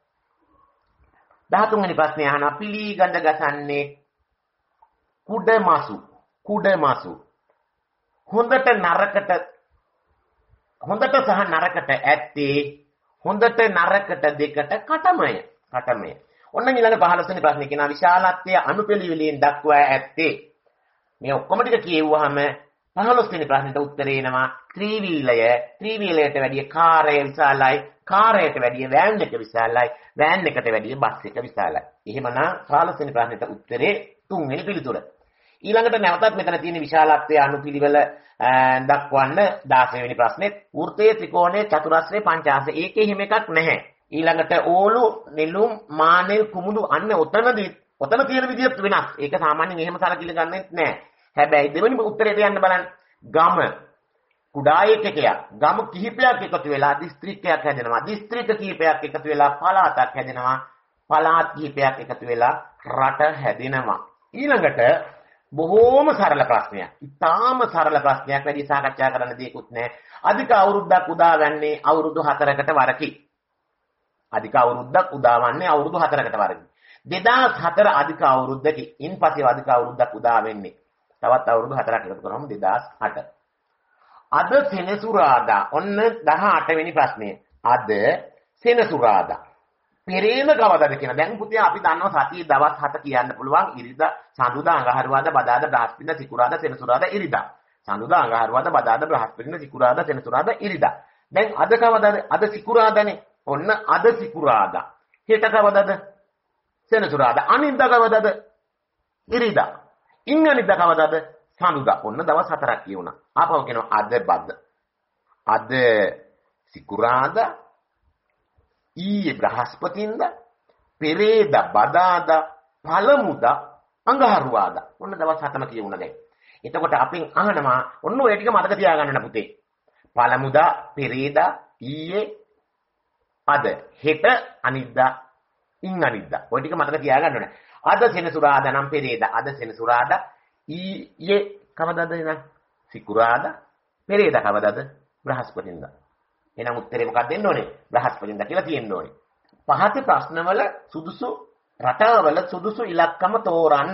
දහතුන් වෙනි ප්‍රශ්නේ අහනවා පිළිගඳ ගසන්නේ කුඩමසු. කුඩමසු හොඳට නරකට හොඳට සහ නරකට ඇත්තේ හොඳට නරකට දෙකට කටමය. කටමය. ඔන්න ඊළඟ පහළොස් වෙනි ප්‍රශ්නේ කියනවා විශාලත්වය අනුපිළිවෙලින් දක්වා ඇත්තේ. මේ ඔක්කොම ටික කියුවාම පහළොස් වෙනි ප්‍රශ්නෙට උත්තරේ එනවා ත්‍රිවිලය. ත්‍රිවිලයට වැඩිය කාර්යය විශාලයි. කාර්යයට වැඩිය වෑන් එක විශාලයි. වෑන් එකට වැඩිය බස් එක විශාලයි. එහෙමනම් පහළොස් වෙනි ප්‍රශ්නෙට උත්තරේ තුන් වෙනි පිළිතුර. ඊළඟට නැවතත් මෙතන තියෙන විශාලත්වයේ අනුපිළිවෙල දක්වන්න දාස වෙනි ප්‍රශ්නේ වෘත්තයේ ත්‍රිකෝණයේ චතුරස්‍රයේ පංචාංශ. ඒකේ හිම එකක් නැහැ. ඊළඟට ඕලු නෙළුම් මානෙල් කුමුදු අන්න ඔතනදී ඔතන තියෙන විදිහත් වෙනස්. ඒක සාමාන්‍යයෙන් එහෙම සලකිලි ගන්නෙත් නැහැ. හැබැයි දෙවෙනි උත්තරේට යන්න බලන්න. ගම කුඩා ඒකකයක් ගම කිහිපයක් එකතු වෙලා දිස්ත්‍රික්කයක් හැදෙනවා. දිස්ත්‍රික්ක කිහිපයක් එකතු වෙලා පළාතක් හැදෙනවා. පළාත් කිහිපයක් එකතු වෙලා රට හැදෙනවා. ඊළඟට බොහෝම සරල ප්‍රශ්නයක්. ඉතාම සරල ප්‍රශ්නයක් වැඩි සාකච්ඡා කරන්න දෙයක්වත් නැහැ. අධික අවුරුද්දක් උදා වෙන්නේ අවුරුදු හතරකට වරකි. අධික අවුරුද්දක් උදා වන්නේ අවුරුදු හතරකට වරකි. දෙදාස් හතර අධික අවුරුද්දකි. ඉන්පස්සේ අධික අවුරුද්දක් උදා වෙන්නේ. තවත් අවුරුදු හතරක් එකතු කරාම දෙදාස් අට. අද සෙනසුරාදා ඔන්න දහඅට වෙනි ප්‍රශ්නය. අද සෙනසුරාදා. පෙරේද කවදද කියන. දැන් පුතේ අපි දන්නවා සතියේ දවස් හත කියන්න පුළුවන්. ඉරිදා, සඳුදා, අඟහරුවාදා, බදාදා, බ්‍රහස්පතින්දා, සිකුරාදා, සෙනසුරාදා, ඉරිදා. සඳුදා, අඟහරුවාදා, බදාදා, බ්‍රහස්පතින්දා, සිකුරාදා, සෙනසුරාදා, ඉරිදා. දැන් අද කවදද? අද සිකුරාදානේ. ඔන්න අද සිකුරාදා. හෙට කවදද? සෙනසුරාදා. අනිද්දා කවදද? ඉරිදා. ඉංගනිද්දා කවදද? සඳුදා. ඔන්න දවස් හතරක් කියුණා. ආපහු කියනවා අද බද. අද සිකුරාදා, ඊයේ බ්‍රහස්පතින්දා, පෙරේදා, බදාදා, පළමුදා, අඟහරුවාදා. ඔන්න දවස් හතම කියුණා දැන්. එතකොට අපෙන් අහනවා ඔන්න ඔය ටික මතක තියාගන්න පුතේ. පළමුදා, පෙරේදා, ඊයේ, අද, හෙට, අනිද්දා, ඉන් අනිද්දා. ඔය ටික මතක තියාගන්න ඕනේ. අද සෙනසුරාදා නම් පෙරේදා, අද සෙනසුරාදා, ඊයේ කවදාද එනං? සිකුරාදා, පෙරේදා කවදාද? බ්‍රහස්පතින්දා. එහෙනම් උත්තරේ මොකක්ද දෙන්න ඕනේ? බ්‍රහස්පතින්දා කියලා තියෙන්න ඕනේ. පහත ප්‍රශ්නවල සුදුසු රටාවල සුදුසු ඉලක්කම තෝරන්න.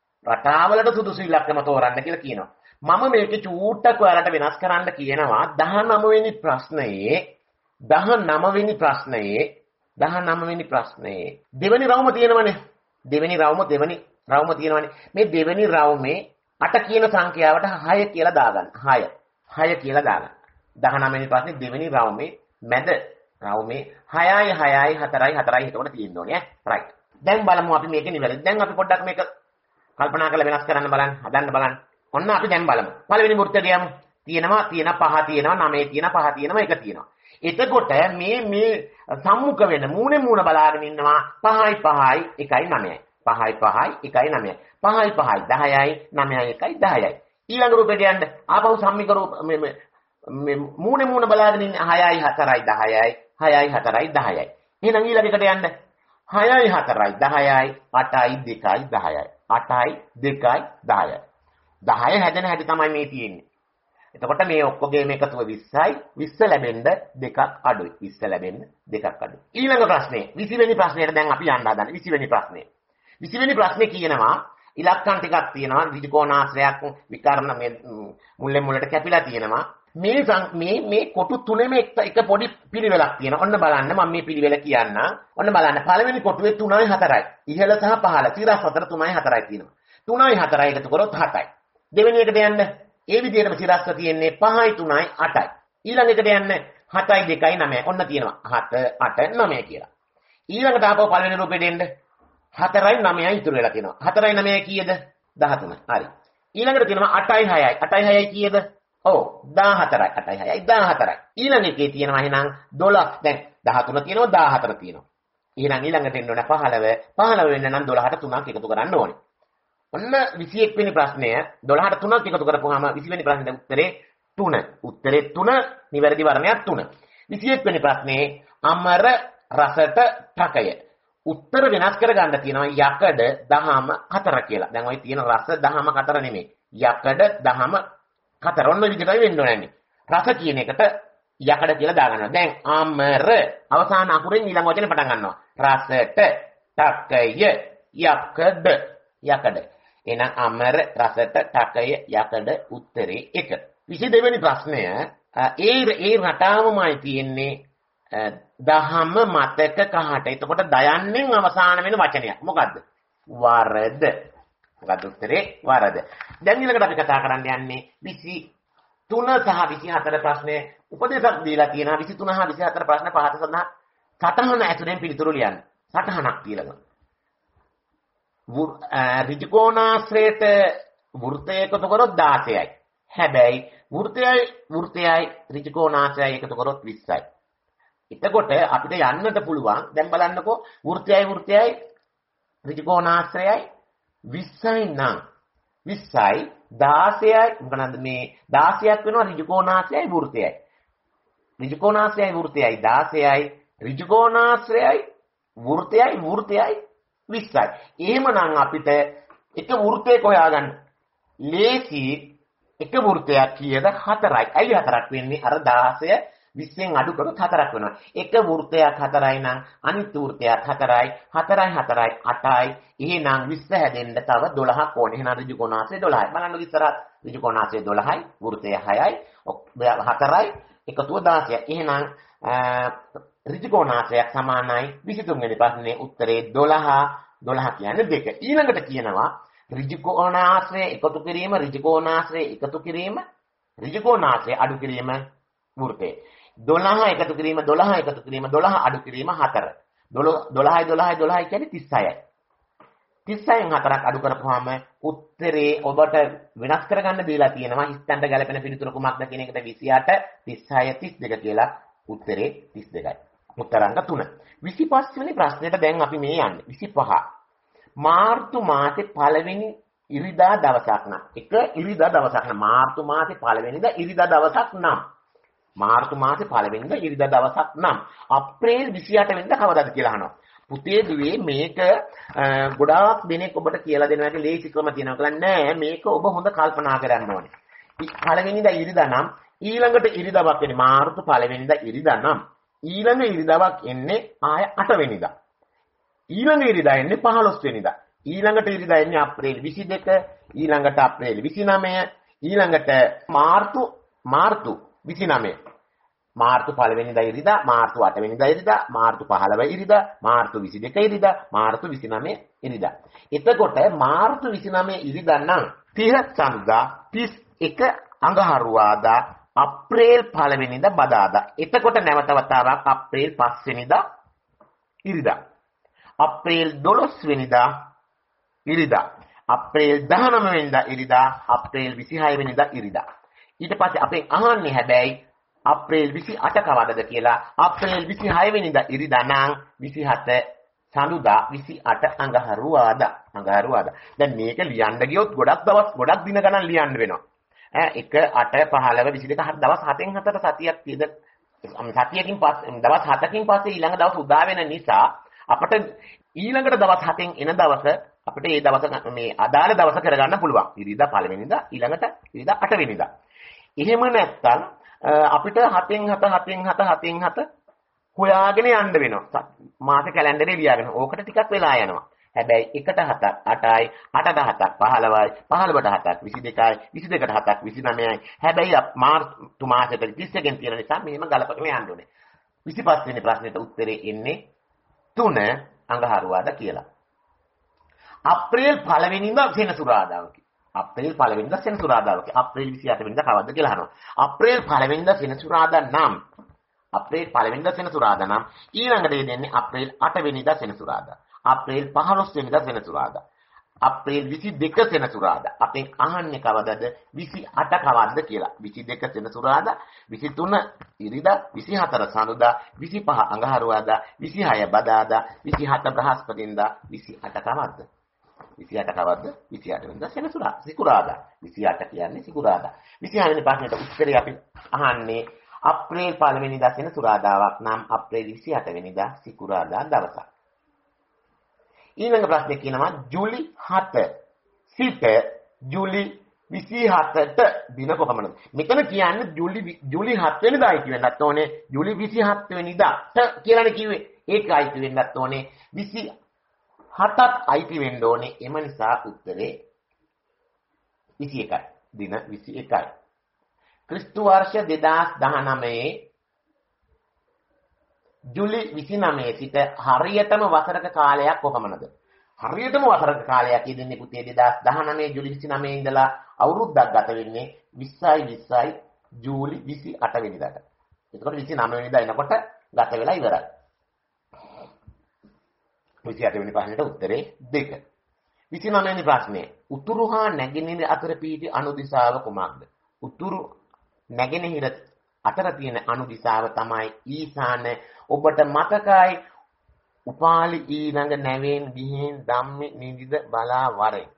රටාවලට සුදුසු ඉලක්කම තෝරන්න කියලා කියනවා. මම මේකේ චූට්ටක් ඔයාලට වෙනස් කරන්න කියනවා දහනව වෙනි ප්‍රශ්නයේ දහනව වෙනි ප්‍රශ්නයේ දහනව වෙනි ප්‍රශ්නයේ දෙවෙනි රවුම තියෙනවනේ. දෙවෙනි රවුම දෙවෙනි රවුම තියෙනවනේ. මේ දෙවෙනි රවුමේ අට කියන සංඛ්‍යාවට හය කියලා දාගන්න. හය. හය කියලා දාගන්න. දහනව වෙනි ප්‍රශ්නේ දෙවෙනි රවුමේ මැද රවුමේ හයයි හයයි හතරයි හතරයි හිතකොට තියෙන්න ඕනේ ඈ. රයිට්. දැන් බලමු අපි මේකේ නිවැරදි. දැන් අපි පොඩ්ඩක් මේක කල්පනා කරලා වෙනස් කරන්න බලන්න, හදන්න බලන්න. ඔන්න අපි දැන් බලමු. පළවෙනි වෘත්තයට යමු. තියෙනවා තියෙන පහ තියෙනවා නවය තියෙනවා පහ තියෙනවා එක තියෙනවා. එතකොට මේ මේ සම්මුඛ වෙන මූණේ මූණ බලාගෙන ඉන්නවා පහයි පහයි එකයි නවයයි. පහයි පහයි එකයි නවයයි. පහයි පහයි දහයයි නවයයි එකයි දහයයි. ඊළඟ රූපෙට යන්න. ආපහු සම්මික රූප මේ මේ මූණේ මූණ බලාගෙන ඉන්නේ හයයි හතරයි දහයයි හයයි හතරයි දහයයි. එහෙනම් ඊළඟට යන්න. හයයි හතරයි දහයයි අටයි දෙකයි දහයයි. අටයි දෙකයි දහයයි. දහය හැදෙන හැටි තමයි මේ තියෙන්නේ. එතකොට මේ ඔක්කොගේම එකතුව විස්සයි. විස්ස ලැබෙන්න දෙකක් අඩුයි. විස්ස ලැබෙන්න දෙකක් අඩුයි. ඊළඟ ප්‍රශ්නේ විසි වෙනි ප්‍රශ්නයට දැන් අපි යන්න හදන්නේ. විසි වෙනි ප්‍රශ්නේ. විසි වෙනි ප්‍රශ්නේ කියනවා ඉලක්කම් ටිකක් තියෙනවා. ඍජුකෝණාශ්‍රයක් විකර්ණ මේ මුල්ලෙන් මුලට කැපිලා තියෙනවා. මේ මේ මේ කොටු තුනේම එක පොඩි පිළිවෙලක් තියෙනවා. ඔන්න බලන්න මම මේ පිළිවෙල කියන්නම්. ඔන්න බලන්න පළවෙනි කොටුවේ තුනයි හතරයි. ඉහළ සහ පහළ සිරස් අතර තුනයි හතරයි තියෙනවා. තුනයි හතරයි එකතු කරොත් හතයි. දෙවෙනි එකට යන්න. ඒ විදිහටම සිරස්ව තියෙන්නේ පහයි තුනයි අටයි. ඊළඟ එකට යන්න හතයි දෙකයි නවයයි. ඔන්න තියෙනවා හත අට නවය කියලා. ඊළඟට ආපහු පළවෙනි රූපෙට එන්න. හතරයි නවයයි ඉතුරු වෙලා තියෙනවා. හතරයි නවයයි කීයද? දහතුනයි. හරි. ඊළඟට තියෙනවා අටයි හයයි. අටයි හයයි කීයද? ඔව් දාහතරයි. අටයි හයයි දාහතරයි. ඊළඟ එකේ තියෙනවා එහෙනම් දොළහ. දැන් දහතුන තියෙනවා දාහතර තියෙනවා. එහෙනම් ඊළඟට එන්න ඕන පහළව. පහළව වෙන්න නම් දොළහට තුනක් එකතු කරන්න ඕනේ. ඔන්න විසි එක් වෙනි ප්‍රශ්නය දොළහට තුනක් එකතු කරපුවාම විසි වෙනි ප්‍රශ්නේ උත්තරේ තුන. උත්තරේ තුන නිවැරදි වර්ණයක් තුන. විසි එක් වෙනි ප්‍රශ්නේ අමර රසට ටකය. උත්තර වෙනස් කරගන්න තියෙනවා යකඩ දහම කතර කියලා. දැන් ওই තියෙන රස දහම කතර නෙමෙයි. යකඩ දහම කතර. ඔන්න විදිහටයි වෙන්න ඕනේ. රස කියන එකට යකඩ කියලා දාගන්නවා. දැන් අමර අවසාන අකුරෙන් ඊළඟ වචනේ පටන් ගන්නවා. රසට ටකය යකඩ යකඩ. එහෙනම් අමර රසට ටකය යකඩ උත්තරේ එක. විසි දෙවෙනි ප්‍රශ්නය ඒ ඒ රටාවමයි තියෙන්නේ දහම මතක කහට. එතකොට දයන්නෙන් අවසාන වෙන වචනයක්. මොකද්ද? වරද. මොකද්ද උත්තරේ? වරද. දැන් ඊළඟට අපි කතා කරන්න යන්නේ විසි තුන සහ විසි හතර ප්‍රශ්නේ උපදේශක් දීලා තියෙනවා. විසි තුන හා විසි හතර ප්‍රශ්න පහත සඳහා සටහන ඇතුලෙන් පිළිතුරු ලියන්න. සටහනක් කියලා. ඍජුකෝණාශ්‍රයට වෘත්තය එකතු කරොත් දාසයයි. හැබැයි වෘත්තයයි වෘත්තයයි ඍජුකෝණාශ්‍රයයි එකතු කරොත් විස්සයි. එතකොට අපිට යන්නට පුළුවන්. දැන් බලන්නකෝ වෘත්තයයි වෘත්තයයි ඍජුකෝණාශ්‍රයයි විස්සයි නම් විස්සයි දාසයයි මොකනද මේ දාසයක් වෙනවා ඍජුකෝණාශ්‍රයයි වෘත්තයයි. ඍජුකෝණාශ්‍රයයි වෘත්තයයි දාසයයි ඍජුකෝණාශ්‍රයයි වෘත්තයයි වෘත්තයයි විස්සයි. එහෙමනම් අපිට එක වෘත්තයක හොයාගන්න ලේසි එක වෘත්තයක් කීයද හතරයි. ඇයි හතරක් වෙන්නේ? අර දාසය විස්සෙන් අඩු කරොත් හතරක් වෙනවා. එක වෘත්තයක් හතරයි නම් අනිත් වෘත්තයක් හතරයි. හතරයි හතරයි අටයි. එහෙනම් විස්ස හැදෙන්න තව දොළහක් ඕනේ. එහෙනම් ඍජුකෝණාශ්‍රය දොළහයි. බලන්න ඉස්සරහ ඍජුකෝණාශ්‍රය දොළහයි, වෘත්තය හයයි, හතරයි, එකතුව දාසයයි. එහෙනම් ඍජුකෝණාශ්‍රයක් සමානයි විසිතුන් වෙනි ප්‍රශ්නේ උත්තරේ දොළහ. දොළහ කියන්නේ දෙක. ඊළඟට කියනවා ඍජුකෝණාශ්‍රය එකතු කිරීම, ඍජුකෝණාශ්‍රය එකතු කිරීම, ඍජුකෝණාශ්‍රය අඩු කිරීම වෘත්තේ. දොළහ එකතු කිරීම, දොළහ එකතු කිරීම, දොළහ අඩු කිරීම හතර. දොළහයි දොළහයි දොළහයි කියන්නේ තිස්සයයි. තිස්සයෙන් හතරක් අඩු කරපුවාම උත්තරේ ඔබට වෙනස් කරගන්න දීලා තියෙනවා. හිස්තන්ට ගැලපෙන පිළිතුර කුමක්ද කියන එකට විසිඅට, තිස්හය, තිස්දෙක කියලා උත්තරේ තිස් දෙකයි. උත්තරංග තුන. විසිපහ වෙනි ප්‍රශ්නෙට දැන් අපි මේ යන්නේ. විසිපහ. මාර්තු මාසේ පළවෙනි ඉරිදා දවසක් නම්. එක ඉරිදා දවසක් නම් මාර්තු මාසේ පළවෙනිදා ඉරිදා දවසක් නම්. මාර්තු මාසේ පළවෙනිදා ඉරිදා දවසක් නම් අප්‍රේල් විසිඅට වෙනිදා කවදාද කියලා අහනවා. පුතේ දුවේ මේක ගොඩාක් දෙනෙක් ඔබට කියලා දෙනවා කියලා ලේසි ක්‍රම තියෙනවා කියලා නෑ. මේක ඔබ හොඳ කල්පනා කරන්න ඕනේ. පළවෙනිදා ඉරිදා නම් ඊළඟට ඉරිදාවක් වෙන්නේ මාර්තු පළවෙනිදා ඉරිදා නම් ඊළඟ ඉරිදාවක් එන්නේ ආය අට වෙනිදා. ඊළඟ ඉරිදා එන්නේ පහළොස් වෙනිදා. ඊළඟට ඉරිදා එන්නේ අප්‍රේල් විසිදෙක, ඊළඟට අප්‍රේල් විසිනවය, ඊළඟට මාර්තු මාර්තු විසිනවය. මාර්තු පළවෙනිදා ඉරිදා, මාර්තු අට වෙනිදා ඉරිදා, මාර්තු පහළොව ඉරිදා, මාර්තු විසිදෙක ඉරිදා, මාර්තු විසිනවය ඉරිදා. එතකොට මාර්තු විසිනවය ඉරිදා නම් තිහ සඳුදා, තිස් එක අඟහරුවාදා, අප්‍රේල් පළවෙනිදා බදාදා. එතකොට නැවත වතාවක් අප්‍රේල් පහ වෙනිදා ඉරිදා. අප්‍රේල් දොළොස් වෙනිදා ඉරිදා. අප්‍රේල් දහනවය වෙනිදා ඉරිදා. අප්‍රේල් විසිහය වෙනිදා ඉරිදා. ඊට පස්සේ අපෙන් අහන්නේ හැබැයි අප්‍රේල් විසිඅට කවදද කියලා. අප්‍රේල් විසිහය වෙනිදා ඉරිදා නම් විසිහත සඳුදා, විසිඅට අඟහරුවාදා. අඟහරුවාදා. දැන් මේක ලියන්න ගියොත් ගොඩක් දවස් ගොඩක් දින ගණන් ලියන්න වෙනවා. ඈ එක අට පහළොව විසිදෙක හත දවස් හතෙන් හතට සතියක් තියෙද සතියකින් පස්සේ දවස් හතකින් පස්සේ ඊළඟ දවස් උදා වෙන නිසා අපිට ඊළඟට දවස් හතෙන් එන දවස අපිට ඒ දවස මේ අදාළ දවස කරගන්න පුළුවන්. ඉරිදා පළවෙනිදා ඊළඟට ඉරිදා අට වෙනිදා. එහෙම නැත්නම් අපිට හතෙන් හත හතෙන් හත හතෙන් හත හොයාගෙන යන්න වෙනවා. මාස කැලෙන්ඩරේ ලියාගෙන. ඕකට ටිකක් වෙලා යනවා. හැබැයි එකට හතක් අටයි, අටට හතක් පහළොවයි, පහළොවට හතක් විසිදෙකයි, විසිදෙකට හතක් විසිනවයයි. හැබැයි මාර්තු මාසෙට තිස් එකෙන් තියෙන නිසා මෙහෙම ගලපගෙන යන්න ඕනේ. විසිපහ වෙනි ප්‍රශ්නෙට උත්තරේ එන්නේ තුන අඟහරුවාදා කියලා. අප්‍රේල් පළවෙනිදා සෙනසුරාදාවක. අප්‍රේල් පළවෙනිදා සෙනසුරාදාවක. අප්‍රේල් විසිඅට වෙනිදා කවද්ද කියලා අහනවා. අප්‍රේල් පළවෙනිදා සෙනසුරාදා නම් අප්‍රේල් පළවෙනිදා සෙනසුරාදා නම් ඊළඟට දෙන්නේ අප්‍රේල් අට වෙනිදා සෙනසුරාදා. අප්‍රේල් පහළොස් වෙනිදා සෙනසුරාදා. අප්‍රේල් විසිදෙක සෙනසුරාදා. අපෙන් අහන්නේ කවදද? විසිඅට කවද්ද කියලා. විසිදෙක සෙනසුරාදා, විසිතුන ඉරිදා, විසිහතර සඳුදා, විසිපහ අඟහරුවාදා, විසිහය බදාදා, විසිහත බ්‍රහස්පතින්දා, විසිඅට කවද්ද? විසිඅට කවද්ද? විසිඅට වෙනිදා සෙනසුරාදා. සිකුරාදා. විසිඅට කියන්නේ සිකුරාදා. විසිහය වෙනි ප්‍රශ්නෙට උත්තරේ අපි අහන්නේ අප්‍රේල් පළවෙනිදා සෙනසුරාදාවක් නම් අප්‍රේල් විසිඅට වෙනිදා සිකුරාදා දවසක්. ඊළඟ ප්‍රශ්නේ කියනවා ජූලි හත සිට ජූලි විසිහතට දින කොපමණද? මෙතන කියන්නේ ජූලි ජූලි හත වෙනිදායි කියන්නත් ඕනේ. ජූලි විසිහත වෙනිදාට කියලානේ කිව්වේ. ඒක අයිති වෙන්නත් ඕනේ. විසිහතත් අයිති වෙන්න ඕනේ. එම නිසා උත්තරේ විසි එකයි. දින විසි එකයි. ක්‍රිස්තු වර්ෂ දෙදාස් දහනවයේ ජූලි විසිනවය සිට හරියටම වසරක කාලයක් කොපමණද? හරියටම වසරක කාලයක් යෙදෙන්නේ පුතේ දෙදාස් දහනවය ජූලි විසිනවය ඉඳලා අවුරුද්දක් ගත වෙන්නේ විස්සයි විස්සයි ජූලි විසිඅට වෙනිදාට. එතකොට විසිනවය වෙනිදා එනකොට ගත වෙලා ඉවරයි. විසිඅට වෙනි ප්‍රශ්නෙට උත්තරේ දෙක. විසිනවය වෙනි ප්‍රශ්නේ උතුරු හා නැගෙනහිර අතර පිහිටි අණු දිශාව කුමක්ද? උතුරු නැගෙනහිර අතර තියෙන අණු දිශාව තමයි ඊසාන. ඔබට මතකයි උපාලි ඊළඟ නැවෙන් ගිහින් ධම්මේ නිදිද බලා වරෙන්.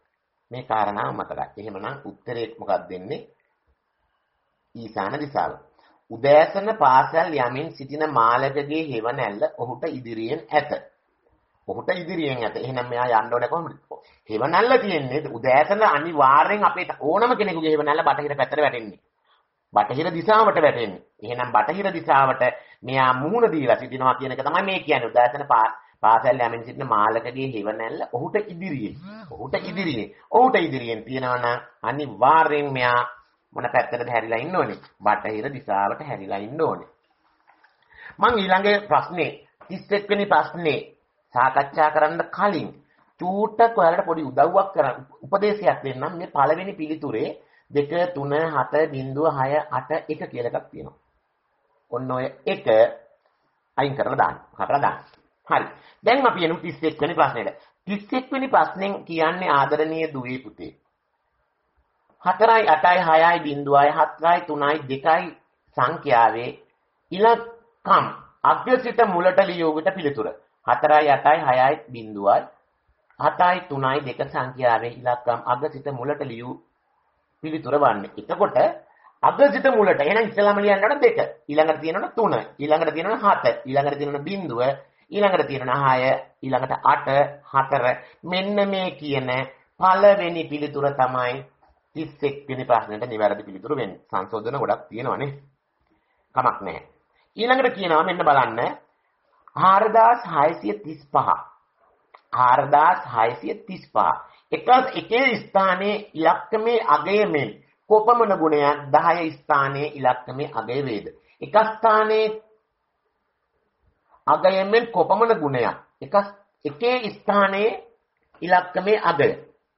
මේ කාරණාව මතකයි. එහෙමනම් උත්තරේ මොකක්ද දෙන්නේ? ඊසාන දිශාව. උදෑසන පාසල් යමින් සිටින මාළකගේ හෙවණැල්ල ඔහුට ඉදිරියෙන් ඇත. ඔහුට ඉදිරියෙන් ඇත. එහෙනම් මෙයා යන්න ඕනේ කොහොමද? හෙවණැල්ල තියෙන්නේ උදෑසන අනිවාර්යෙන් අපේ ඕනම කෙනෙකුගේ හෙවණැල්ල බටහිර පැත්තට වැටෙන්නේ. බටහිර දිශාවට වැටෙන්නේ. එහෙනම් බටහිර දිශාවට මෙයා මුහුණ දීලා සිටිනවා කියන එක තමයි මේ කියන්නේ. උදෑසන පාසල් යමින් සිටින මාළකගේ හෙවණැල්ල ඔහුට ඉදිරියෙන්. ඔහුට ඉදිරියෙන්. ඔහුට ඉදිරියෙන් තියෙනවා නම් අනිවාර්යෙන් මෙයා මොන පැත්තටද හැරිලා ඉන්න ඕනේ? බටහිර දිශාවට හැරිලා ඉන්න ඕනේ. මම ඊළඟ ප්‍රශ්නේ තිස් එක් වෙනි ප්‍රශ්නේ සාකච්ඡා කරන්න කලින් චූට්ටක් ඔයාලට පොඩි උදව්වක් කරන්න උපදේශයක් දෙන්නම්. මේ පළවෙනි පිළිතුරේ දෙක තුන හත බිංදුව හය අට එක කියලා එකක් තියෙනවා. ඔන්න ඔය එක අයින් කරලා දාන්න. හතරලා දාන්න. හරි. දැන් අපි යමු තිස් එක් වෙනි ප්‍රශ්නෙට. තිස් එක් වෙනි ප්‍රශ්නෙන් කියන්නේ ආදරණීය දුවේ පුතේ. හතරයි අටයි හයයි බිංදුවයි හතරයි තුනයි දෙකයි සංඛ්‍යාවේ ඉලක්කම් අග්‍රසිත මුලට ලියවුවට පිළිතුර. හතරයි අටයි හයයි බිංදුවයි හතයි තුනයි දෙක සංඛ්‍යාවේ ඉලක්කම් අග්‍රසිත මුලට ලියවු පිළිතුර වන්නේ. එතකොට අග්‍රසිත මුලට එහෙනම් ඉස්සෙල්ලාම ලියන්නට දෙක. ඊළඟට තියෙනවනේ තුන. ඊළඟට තියෙනවනේ හත. ඊළඟට තියෙනවනේ බිංදුව. ඊළඟට තියෙනවනේ හය. ඊළඟට අට හතර. මෙන්න මේ කියන පළවෙනි පිළිතුර තමයි තිස් එක් වෙනි ප්‍රශ්නෙට නිවැරදි පිළිතුර වෙන්නේ. සංශෝධන ගොඩක් තියෙනවානේ. කමක් නැහැ. ඊළඟට කියනවා මෙන්න බලන්න හාරදාස් හයසිය තිස් පහ. හාරදාස් හයසිය තිස් පහ. එක එකේ ස්ථානයේ ඉලක්කමේ අගය මෙන් කොපමණ ගුණයක් දහය ස්ථානයේ ඉලක්කමේ අගය වේද? එක ස්ථානයේ අගය මෙන් කොපමණ ගුණයක්? එක එකේ ස්ථානයේ ඉලක්කමේ අගය.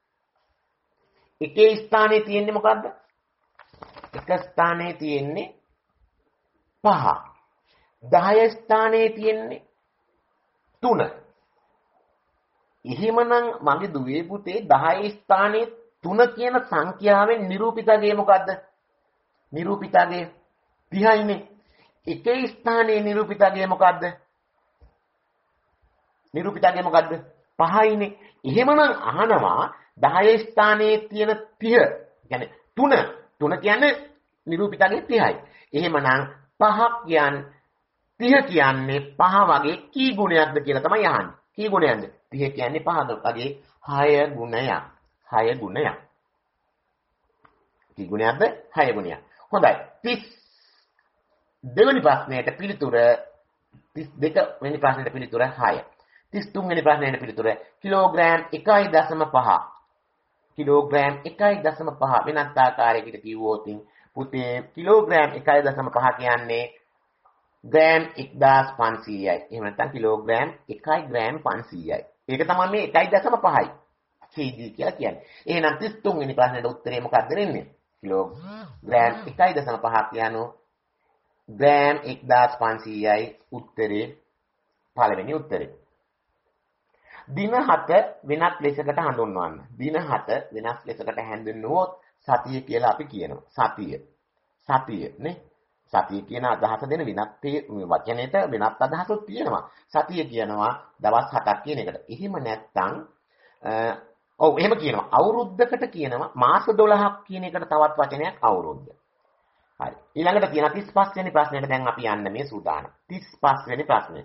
එකේ ස්ථානයේ තියෙන්නේ මොකද්ද? එක ස්ථානයේ තියෙන්නේ පහ. දහය ස්ථානයේ තියෙන්නේ තුන. එහෙමනම් මගේ දුවේ පුතේ දහය ස්ථානයේ තුන කියන සංඛ්‍යාවෙන් නිරූපිතගේ මොකද්ද? නිරූපිතගේ තිහයිනේ. එකේ ස්ථානයේ නිරූපිතගේ මොකද්ද? නිරූපිතගේ මොකද්ද? පහයිනේ. එහෙමනම් අහනවා දහය ස්ථානයේ තියෙන තිහ. يعني තුන. තුන කියන්නේ නිරූපිතගේ තිහයි. එහෙමනම් පහක් කියන්නේ තිහ කියන්නේ පහ වගේ කී ගුණයක්ද කියලා තමයි අහන්නේ. කී ගුණයක්ද? තිහ කියන්නේ පහ වගේ හය ගුණයක්. හය ගුණයක්. කී ගුණයක්ද? හය ගුණයක්. හොඳයි. තිස් දෙවෙනි ප්‍රශ්නයට පිළිතුර තිස් දෙක වෙනි ප්‍රශ්නයට පිළිතුර හය. තිස් තුන් වෙනි ප්‍රශ්නයට පිළිතුර කිලෝග්‍රෑම් එකයි දශම පහ. කිලෝග්‍රෑම් එකයි දශම පහ වෙනත් ආකාරයකට කිව්වොත් පුතේ කිලෝග්‍රෑම් එකයි දශම පහ කියන්නේ ග්‍රෑම් එක්දාස් පන්සීයයි. එහෙම නැත්නම් කිලෝග්‍රෑම් එකයි ග්‍රෑම් පන්සීයයි. ඒක තමයි මේ එකයි දශම පහයි. කීජී කියලා කියන්නේ. එහෙනම් තිස් තුන් වෙනි ප්‍රශ්නෙට උත්තරේ මොකක්ද දෙන්නේ? කිලෝග්‍රෑම් එකයි දශම පහ කියනෝ ග්‍රෑම් එක්දාස් පන්සීයයි උත්තරේ පළවෙනි උත්තරේ. දින හත වෙනත් ලෙසකට හඳුන්වන්න. දින හත වෙනස් ලෙසකට හඳුන්වුවොත් සතිය කියලා අපි කියනවා. සතිය. සතිය නේ. සතිය කියන අදහස දෙන වෙනත් වචනෙට වෙනත් අදහසක් තියෙනවා. සතිය කියනවා දවස් හතක් කියන එකට. එහෙම නැත්නම් ඔව් එහෙම කියනවා. අවුරුද්දකට කියනවා මාස දොළහක් කියන එකට තවත් වචනයක් අවුරුද්ද. හරි. ඊළඟට තියෙනවා තිස් පහ වෙනි ප්‍රශ්නෙට දැන් අපි යන්න මේ සූදානම්. තිස් පහ වෙනි ප්‍රශ්නෙට.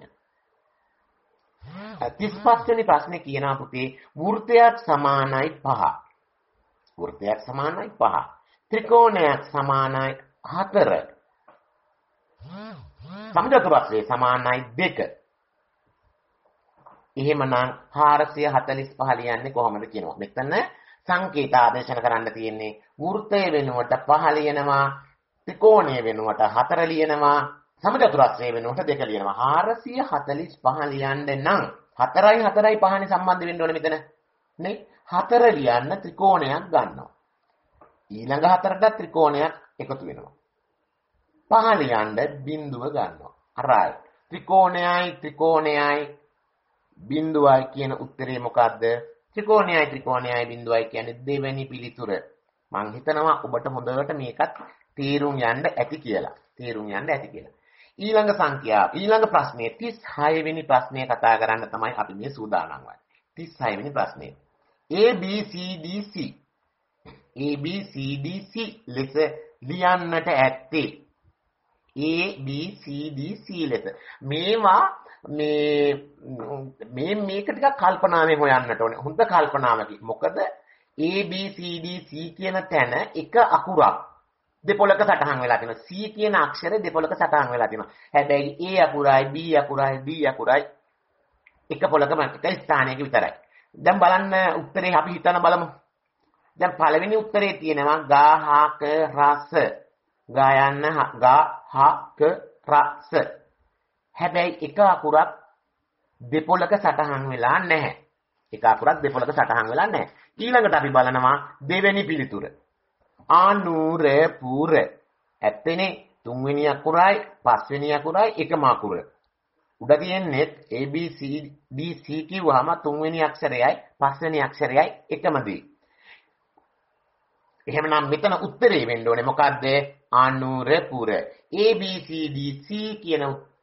තිස් පහ වෙනි ප්‍රශ්නේ කියනවා පුතේ වෘත්තයක් සමානයි පහ. වෘත්තයක් සමානයි පහ. ත්‍රිකෝණයක් සමානයි හතර. සමජතුරස්‍රේ සමානයි දෙක. එහෙමනම් හාරසිය හතළිස් පහ ලියන්නේ කොහොමද කියනවා. මෙතන සංකේත ආදේශන කරන්න තියෙන්නේ වෘත්තය වෙනුවට පහ ලියනවා, ත්‍රිකෝණය වෙනුවට හතර ලියනවා, සමජතුරස්‍රේ වෙනුවට දෙක ලියනවා. හාරසිය හතළිස් පහ ලියන්න නම් හතරයි හතරයි පහනේ සම්බන්ධ වෙන්න ඕනේ මෙතන. නේ? හතර ලියන්න ත්‍රිකෝණයක් ගන්නවා. ඊළඟ හතරට ත්‍රිකෝණයක් එකතු වෙනවා. පහ ලියන්න බිංදුව ගන්නවා. හරයි. ත්‍රිකෝණයයි ත්‍රිකෝණයයි බිංදුවයි කියන උත්තරේ මොකද්ද? ත්‍රිකෝණයයි ත්‍රිකෝණයයි බිංදුවයි කියන්නේ දෙවෙනි පිළිතුර. මං හිතනවා ඔබට හොඳට මේකත් තීරුම් යන්න ඇති කියලා. තීරුම් යන්න ඇති කියලා. ඊළඟ සංඛ්‍යාව ඊළඟ ප්‍රශ්නේ තිස් හය වෙනි ප්‍රශ්නය කතා කරන්න තමයි අපි මේ සූදානම් වන්නේ. තිස් හය වෙනි ප්‍රශ්නේ A B C D C A B C D C ලෙස ලියන්නට ඇත්තේ. A B C D C ලෙස. මේවා මේ මේ මේක ටිකක් කල්පනාවෙන් හොයන්නට ඕනේ. හොඳ කල්පනාවකින්. මොකද A B C D C කියන තැන එක අකුරක් දෙපොලක සටහන් වෙලා තියෙනවා. C කියන අක්ෂරය දෙපොලක සටහන් වෙලා තියෙනවා. හැබැයි A අකුරයි B අකුරයි D අකුරයි එක පොලකම එක ස්ථානයක විතරයි. දැන් බලන්න උත්තරේ අපි හිතන බලමු. දැන් පළවෙනි උත්තරේ තියෙනවා ගාහක රස. ගා යන්න ගාහක රස. හැබැයි එක අකුරක් දෙපොලක සටහන් වෙලා නැහැ. එක අකුරක් දෙපොලක සටහන් වෙලා නැහැ. ඊළඟට අපි බලනවා දෙවෙනි පිළිතුර. අනුරපුර. ඇත්තනේ තුන්වෙනි අකුරයි පස්වෙනි අකුරයි එකම අකුර. උඩ තියෙන්නේ A B C D C කිව්වම තුන්වෙනි අක්ෂරයයි පස්වෙනි අක්ෂරයයි එකම දේ. එහෙමනම් මෙතන උත්තරේ වෙන්න ඕනේ මොකද්ද? Anurapura. A B C D C කියන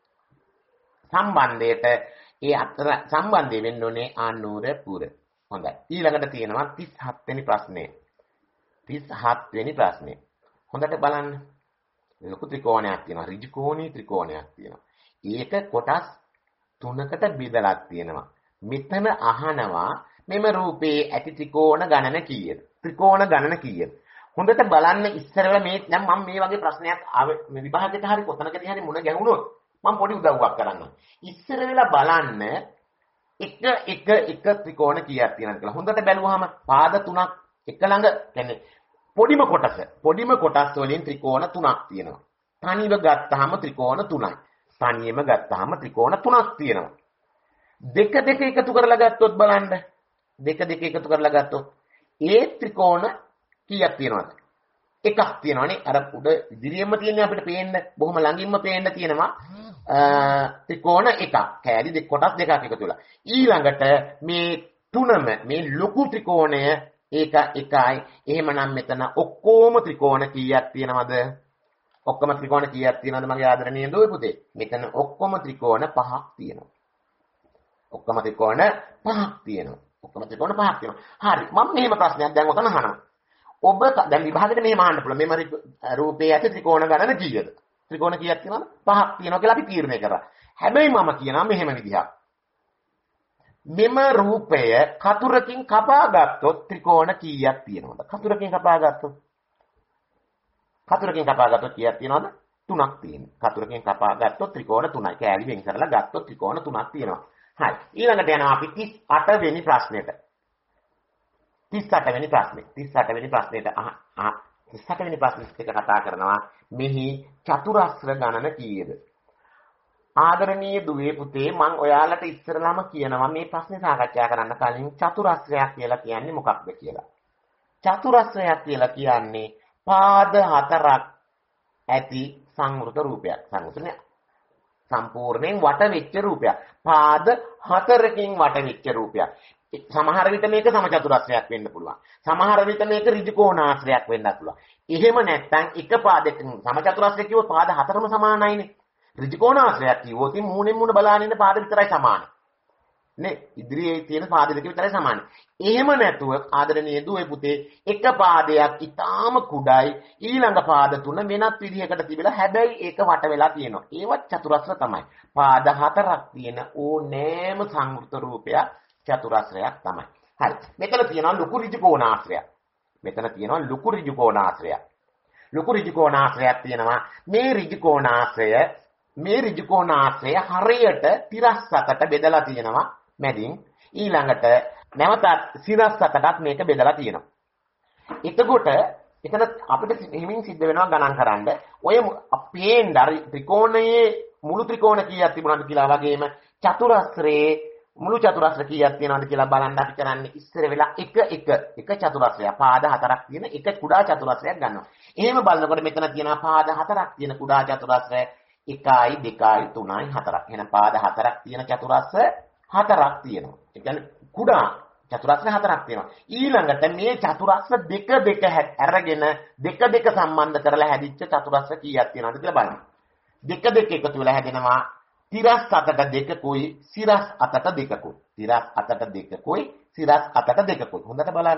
සම්බන්ධයට ඒ අතර සම්බන්ධය වෙන්න ඕනේ අනුරපුර. හොඳයි. ඊළඟට තියෙනවා තිස් හත් වෙනි ප්‍රශ්නේ. තිස් හත් වෙනි ප්‍රශ්නේ. හොඳට බලන්න. ලොකු ත්‍රිකෝණයක් තියෙනවා. ඍජු කෝණී ත්‍රිකෝණයක් තියෙනවා. ඒක කොටස් තුනකට බෙදලා තියෙනවා. මෙතන අහනවා මෙම රූපේ ඇති ත්‍රිකෝණ ගණන කීයද? ත්‍රිකෝණ ගණන කීයද? හොඳට බලන්න ඉස්සරවල මේ දැන් මම මේ වගේ ප්‍රශ්නයක් මේ විභාගයට හරි කොතනකදී හරි මුණ ගැහුණොත් මම පොඩි උදව්වක් කරන්නම්. ඉස්සර වෙලා බලන්න එක එක එක ත්‍රිකෝණ කීයක් තියෙනවද කියලා. හොඳට බැලුවාම පාද තුනක් එක ළඟ කියන්නේ පොඩිම කොටස පොඩිම කොටස් වලින් ත්‍රිකෝණ තුනක් තියෙනවා. තනිව ගත්තාම ත්‍රිකෝණ තුනයි. තනියම ගත්තාම ත්‍රිකෝණ තුනක් තියෙනවා. දෙක දෙක එකතු කරලා ගත්තොත් බලන්න. දෙක දෙක එකතු කරලා ගත්තොත් ඒ ත්‍රිකෝණ කීයක් තියෙනවද? එකක් තියෙනවනේ. අර උඩ ඉදිරියෙන්ම තියෙන්නේ අපිට පේන්න බොහොම ළඟින්ම පේන්න තියෙනවා ත්‍රිකෝණ එකක්. කෑලි දෙක කොටස් දෙකක් එකතු වෙලා. ඊළඟට මේ තුනම මේ ලොකු ත්‍රිකෝණය ඒක එකයි. එහෙමනම් මෙතන ඔක්කොම ත්‍රිකෝණ කීයක් තියෙනවද? ඔක්කොම ත්‍රිකෝණ කීයක් තියෙනවද මගේ ආදරණීය දෝයි පුතේ? මෙතන ඔක්කොම ත්‍රිකෝණ පහක් තියෙනවා. ඔක්කොම ත්‍රිකෝණ පහක් තියෙනවා. ඔක්කොම ත්‍රිකෝණ පහක් තියෙනවා. හරි. මම මෙහෙම ප්‍රශ්නයක් දැන් ඔතන අහනවා. ඔබ දැන් විභාගෙට මෙහෙම අහන්න පුළුවන්. මෙම රූපයේ ඇති ත්‍රිකෝණ ගණන කීයද? ත්‍රිකෝණ කීයක් තියෙනවද? පහක් තියෙනවා කියලා අපි තීරණය කරා. හැබැයි මම කියනවා මෙහෙම විදිහක්. මෙම රූපය කතුරකින් කපා ගත්තොත් ත්‍රිකෝණ කීයක් තියෙනවද? කතුරකින් කපා ගත්තොත් කතුරකින් කපා ගත්තොත් කීයක් තියෙනවද? තුනක් තියෙනවා. කතුරකින් කපා ගත්තොත් ත්‍රිකෝණ තුනයි. කෑලි වෙන් කරලා ගත්තොත් ත්‍රිකෝණ තුනක් තියෙනවා. හරි. ඊළඟට යනවා අපි තිස් අට වෙනි ප්‍රශ්නෙට. තිස් අට වෙනි ප්‍රශ්නේ. තිස් අට වෙනි ප්‍රශ්නෙට අහ අහ තිස් අට වෙනි ප්‍රශ්නෙත් එක කතා කරනවා. මෙහි චතුරස්‍ර ගණන කීයද? ආදරණීය දුවේ පුතේ මම ඔයාලට ඉස්සරලාම කියනවා මේ ප්‍රශ්නේ සාකච්ඡා කරන්න කලින් චතුරස්‍රයක් කියලා කියන්නේ මොකක්ද කියලා. චතුරස්‍රයක් කියලා කියන්නේ පාද හතරක් ඇති සංවෘත රූපයක්. සංවෘතනේ සම්පූර්ණයෙන් වට වෙච්ච රූපයක්. පාද හතරකින් වට වෙච්ච රූපයක්. සමහර විට මේක සමචතුරස්‍රයක් වෙන්න පුළුවන්. සමහර විට මේක ඍජු කෝණාශ්‍රයක් වෙන්නත් පුළුවන්. එහෙම නැත්නම් එක පාදයකින් සමචතුරස්‍රය කිව්වොත් පාද හතරම සමානයිනේ. ඍජු කෝණාශ්‍රයක් කිව්වොත් මූණෙන් මූණ බලාගෙන ඉන්න පාද විතරයි සමානයි. නේ ඉදිරියේ තියෙන පාද දෙක විතරයි සමානයි. එහෙම නැතුව ආදරණීය දුවේ පුතේ එක පාදයක් ඊටාම කුඩායි ඊළඟ පාද තුන වෙනත් විදිහකට තිබිලා හැබැයි ඒක වට වෙලා තියෙනවා. ඒවත් චතුරස්‍ර තමයි. පාද හතරක් තියෙන ඕනෑම සංවෘත රූපයක් චතුරස්‍රයක් තමයි. හරි. මෙතන තියෙනවා ලොකු ඍජු කෝණාශ්‍රයක්. මෙතන තියෙනවා ලොකු ඍජු කෝණාශ්‍රයක්. ලොකු ඍජු කෝණාශ්‍රයක් තියෙනවා. මේ ඍජු කෝණාශ්‍රය මේ ඍජු කෝණාශ්‍රය හරියට තිරස් අතට බෙදලා තියෙනවා මැදින්. ඊළඟට නැවතත් සිරස් අතටත් මේක බෙදලා තියෙනවා. එතකොට එතන අපිට හිමින් සිද්ධ වෙනවා ගණන් කරන්න. ඔය පේන්න ත්‍රිකෝණයේ මුළු ත්‍රිකෝණ කීයක් තිබුණාද කියලා වගේම චතුරස්‍රයේ මුළු චතුරස්‍ර කීයක් තියෙනවද කියලා බලන්න අපි කරන්නේ ඉස්සර වෙලා එක එක එක චතුරස්‍රයක් පාද හතරක් තියෙන එක කුඩා චතුරස්‍රයක් ගන්නවා. එහෙම බලනකොට මෙතන තියෙනවා පාද හතරක් තියෙන කුඩා චතුරස්‍රය එකයි දෙකයි තුනයි හතරක්. එහෙනම් පාද හතරක් තියෙන චතුරස්‍ර හතරක් තියෙනවා. ඒ කියන්නේ කුඩා චතුරස්‍ර හතරක් තියෙනවා. ඊළඟට මේ චතුරස්‍ර දෙක දෙක අරගෙන දෙක දෙක සම්බන්ධ කරලා හැදිච්ච චතුරස්‍ර කීයක් තියෙනවද කියලා බලන්න. දෙක දෙක එකතු වෙලා හැදෙනවා තිරස් අතට දෙකකුයි සිරස් අතට දෙකකුයි. තිරස් අතට දෙකකුයි සිරස් අතට දෙකකුයි. හොඳට බලන්න.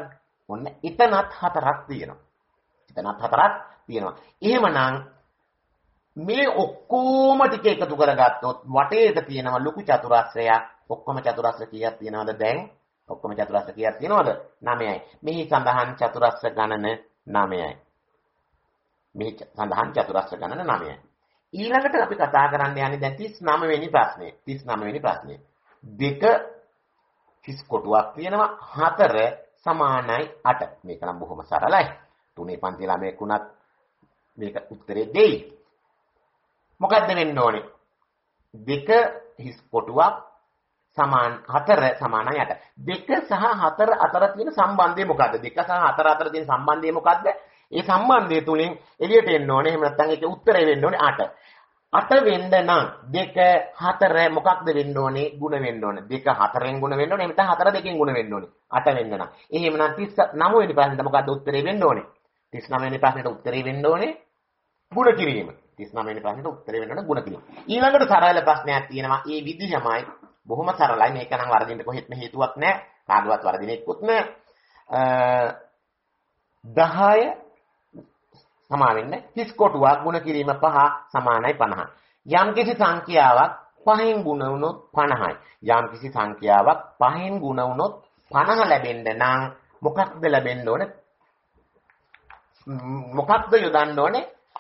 ඔන්න එතනත් හතරක් තියෙනවා. එතනත් හතරක් තියෙනවා. එහෙමනම් මේ ඔක්කොම ටික එකතු කරගත්තොත් වටේට තියෙනවා ලොකු චතුරස්‍රයක්. ඔක්කොම චතුරස්‍ර කීයක් තියෙනවද දැන්? ඔක්කොම චතුරස්‍ර කීයක් තියෙනවද? නවයයි. මෙහි සඳහන් චතුරස්‍ර ගණන නවයයි. මෙහි සඳහන් චතුරස්‍ර ගණන නවයයි. ඊළඟට අපි කතා කරන්න යන්නේ දැන් තිස් නවය වෙනි ප්‍රශ්නේ. තිස් නවය වෙනි ප්‍රශ්නේ. දෙක හිස් කොටුවක් තියෙනවා. හතර සමානයි අට. මේක නම් බොහොම සරලයි. තුනේ පන්ති ළමයෙක් වුණත් මේක උත්තරේ දෙයි. මොකද්ද වෙන්න ඕනේ? දෙක හිස් කොටුවක් සමාන හතර සමානයි අට. දෙක සහ හතර අතර තියෙන සම්බන්ධය මොකද්ද? දෙක සහ හතර අතර තියෙන සම්බන්ධය මොකද්ද? ඒ සම්බන්ධය තුලින් එළියට එන්න ඕනේ. එහෙම නැත්නම් ඒකේ උත්තරේ වෙන්න ඕනේ අට. අට වෙන්න නම් දෙක හතර මොකක්ද වෙන්න ඕනේ? ಗುಣ වෙන්න ඕනේ. දෙක හතරෙන් ಗುಣ වෙන්න ඕනේ. එහෙම නැත්නම් හතර දෙකෙන් ಗುಣ වෙන්න ඕනේ. අට වෙන්න නම්. එහෙමනම් තිස් නවය වෙනි ප්‍රශ්නෙට මොකද්ද උත්තරේ වෙන්න ඕනේ? තිස් නවය වෙනි ප්‍රශ්නෙට උත්තරේ වෙන්න ඕනේ ಗುಣ කිරීම. තිස් නවය වෙනි ප්‍රශ්නෙට උත්තරේ වෙන්න ඕනේ ಗುಣ කිරීම. ඊළඟට සරල ප්‍රශ්නයක් තියෙනවා. ඒ විදිහමයි බොහොම සරලයි. මේක නම් වරදින්න කොහෙත්ම හේතුවක් නැහැ. කාගවත් වරදිනෙකුත් නැහැ. දහය සමාන වෙන්නේ හිස් කොටුවක් ಗುಣ කිරීම පහ සමානයි පනහ. යම්කිසි සංඛ්‍යාවක් පහෙන් ಗುಣ වුණොත් පනහයි. යම්කිසි සංඛ්‍යාවක් පහෙන් ಗುಣ වුණොත් පනහ ලැබෙන්න නම් මොකක්ද ලැබෙන්න ඕනේ? මොකක්ද යොදන්න ඕනේ?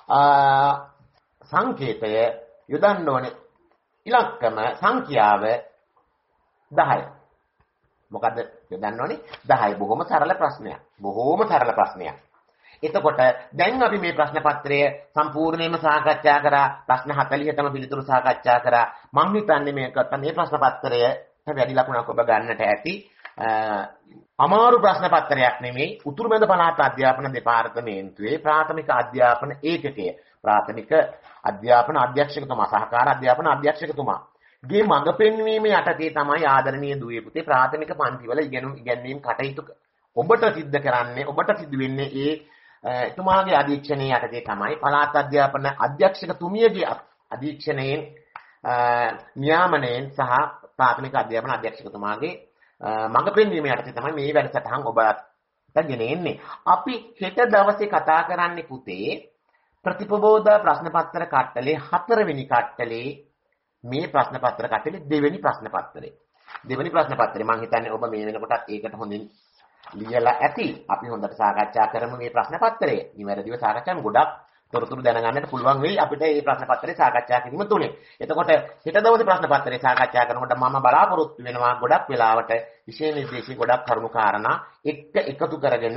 සංකේතය යොදන්න ඕනේ. ඉලක්කම සංඛ්‍යාව දහය. මොකද්ද යොදන්න ඕනේ? දහය. බොහොම සරල ප්‍රශ්නයක්. බොහොම සරල ප්‍රශ්නයක්. එතකොට දැන් අපි මේ ප්‍රශ්න පත්‍රය සම්පූර්ණයෙන්ම සාකච්ඡා කරා. ප්‍රශ්න හතළිහටම පිළිතුරු සාකච්ඡා කරා. මම හිතන්නේ මේක මේ ප්‍රශ්න පත්‍රය වැඩි ලකුණක් ඔබ ගන්නට ඇති. අමාරු ප්‍රශ්න පත්‍රයක් නෙමෙයි. උතුරුමැද පළාත් අධ්‍යාපන දෙපාර්තමේන්තුවේ ප්‍රාථමික අධ්‍යාපන ඒකකය. ප්‍රාථමික අධ්‍යාපන අධ්‍යක්ෂකතුමා සහකාර අධ්‍යාපන අධ්‍යක්ෂකතුමා ගේ මඟ පෙන්වීමේ යටතේ තමයි ආදරණීය දුවේ පුතේ ප්‍රාථමික පන්තිවල ඉගෙනුම් ඉගැන්වීම් කටයුතු ඔබට සිද්ධ කරන්නේ. ඔබට සිදු වෙන්නේ ඒ එතුමාගේ අධීක්ෂණයේ යටතේ තමයි පළාත් අධ්‍යාපන අධ්‍යක්ෂකතුමියගේ අධීක්ෂණයෙන් නියාමනයෙන් සහ ප්‍රාථමික අධ්‍යාපන අධ්‍යක්ෂකතුමාගේ මඟ පෙන්වීම යටතේ තමයි මේ වැඩසටහන් ඔබට ගෙන එන්නේ. අපි හෙට දවසේ කතා කරන්නේ පුතේ ප්‍රතිපබෝධ ප්‍රශ්න පත්‍ර කට්ටලේ හතරවෙනි කට්ටලේ මේ ප්‍රශ්න පත්‍ර කට්ටලේ දෙවෙනි ප්‍රශ්න පත්‍රේ. දෙවෙනි ප්‍රශ්න පත්‍රේ මම හිතන්නේ ඔබ මේ වෙනකොටත් ඒකට හොඳින් ලියලා ඇති. අපි හොඳට සාකච්ඡා කරමු මේ ප්‍රශ්න පත්‍රය. නිවැරදිව සාකච්ඡා කරමු. ගොඩක් තොරතුරු දැනගන්නට පුළුවන් වෙයි අපිට මේ ප්‍රශ්න පත්‍රය සාකච්ඡා කිරීම තුලින්. එතකොට හෙට දවසේ ප්‍රශ්න පත්‍රය සාකච්ඡා කරනකොට මම බලාපොරොත්තු වෙනවා ගොඩක් වෙලාවට විශේෂ නිර්දේශී ගොඩක් කරුණු කාරණා එක්ක එකතු කරගෙන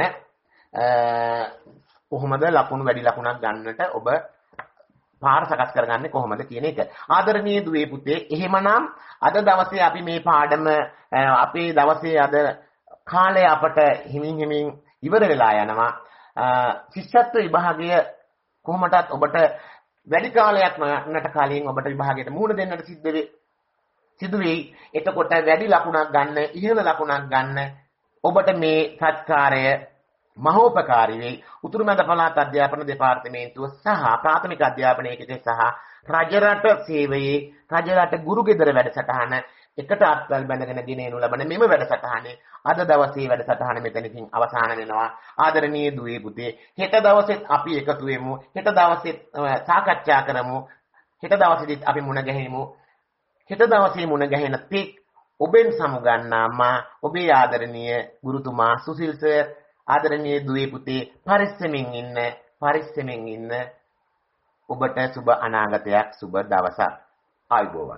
කොහොමද ලකුණු වැඩි ලකුණක් ගන්නට ඔබ පාර සකස් කරගන්නේ කොහොමද කියන එක. ආදරණීය දුවේ පුතේ එහෙමනම් අද දවසේ අපි මේ පාඩම අපේ දවසේ අද කාලය අපට හිමින් හිමින් ඉවර වෙලා යනවා. ශිෂ්‍යත්ව විභාගය කොහොමදත් ඔබට වැඩි කාලයක් යන්නට කලින් ඔබට විභාගයට මුහුණ දෙන්නට සිද්ධ වෙයි. සිදු වෙයි. එතකොට වැඩි ලකුණක් ගන්න, ඉහළ ලකුණක් ගන්න ඔබට මේ සත්කාරය මහෝපකාරී වෙයි. උතුරුමැද පළාත් අධ්‍යාපන දෙපාර්තමේන්තුව සහ ප්‍රාථමික අධ්‍යාපන ඒකකයේ සහ රජරට සේවයේ රජරට ගුරු ගෙදර වැඩසටහන එකට අත්වල බැඳගෙන ගෙන එනු ලබන මෙම වැඩසටහනේ අද දවසේ වැඩසටහන මෙතනකින් අවසන් වෙනවා. ආදරණීය දුවේ පුතේ හෙට දවසෙත් අපි එකතු වෙමු. හෙට දවසෙත් සාකච්ඡා කරමු. හෙට දවසෙදිත් අපි මුණ ගැහෙමු. හෙට දවසේ මුණ ගැහෙන තෙක් ඔබෙන් සමුගන්නාම ඔබේ ආදරණීය ගුරුතුමා සුසිල් සර්. ආදරණීය දුවේ පුතේ පරිස්සමින් ඉන්න පරිස්සමින් ඉන්න ඔබට සුබ අනාගතයක් සුබ දවසක් ආයුබෝවන්.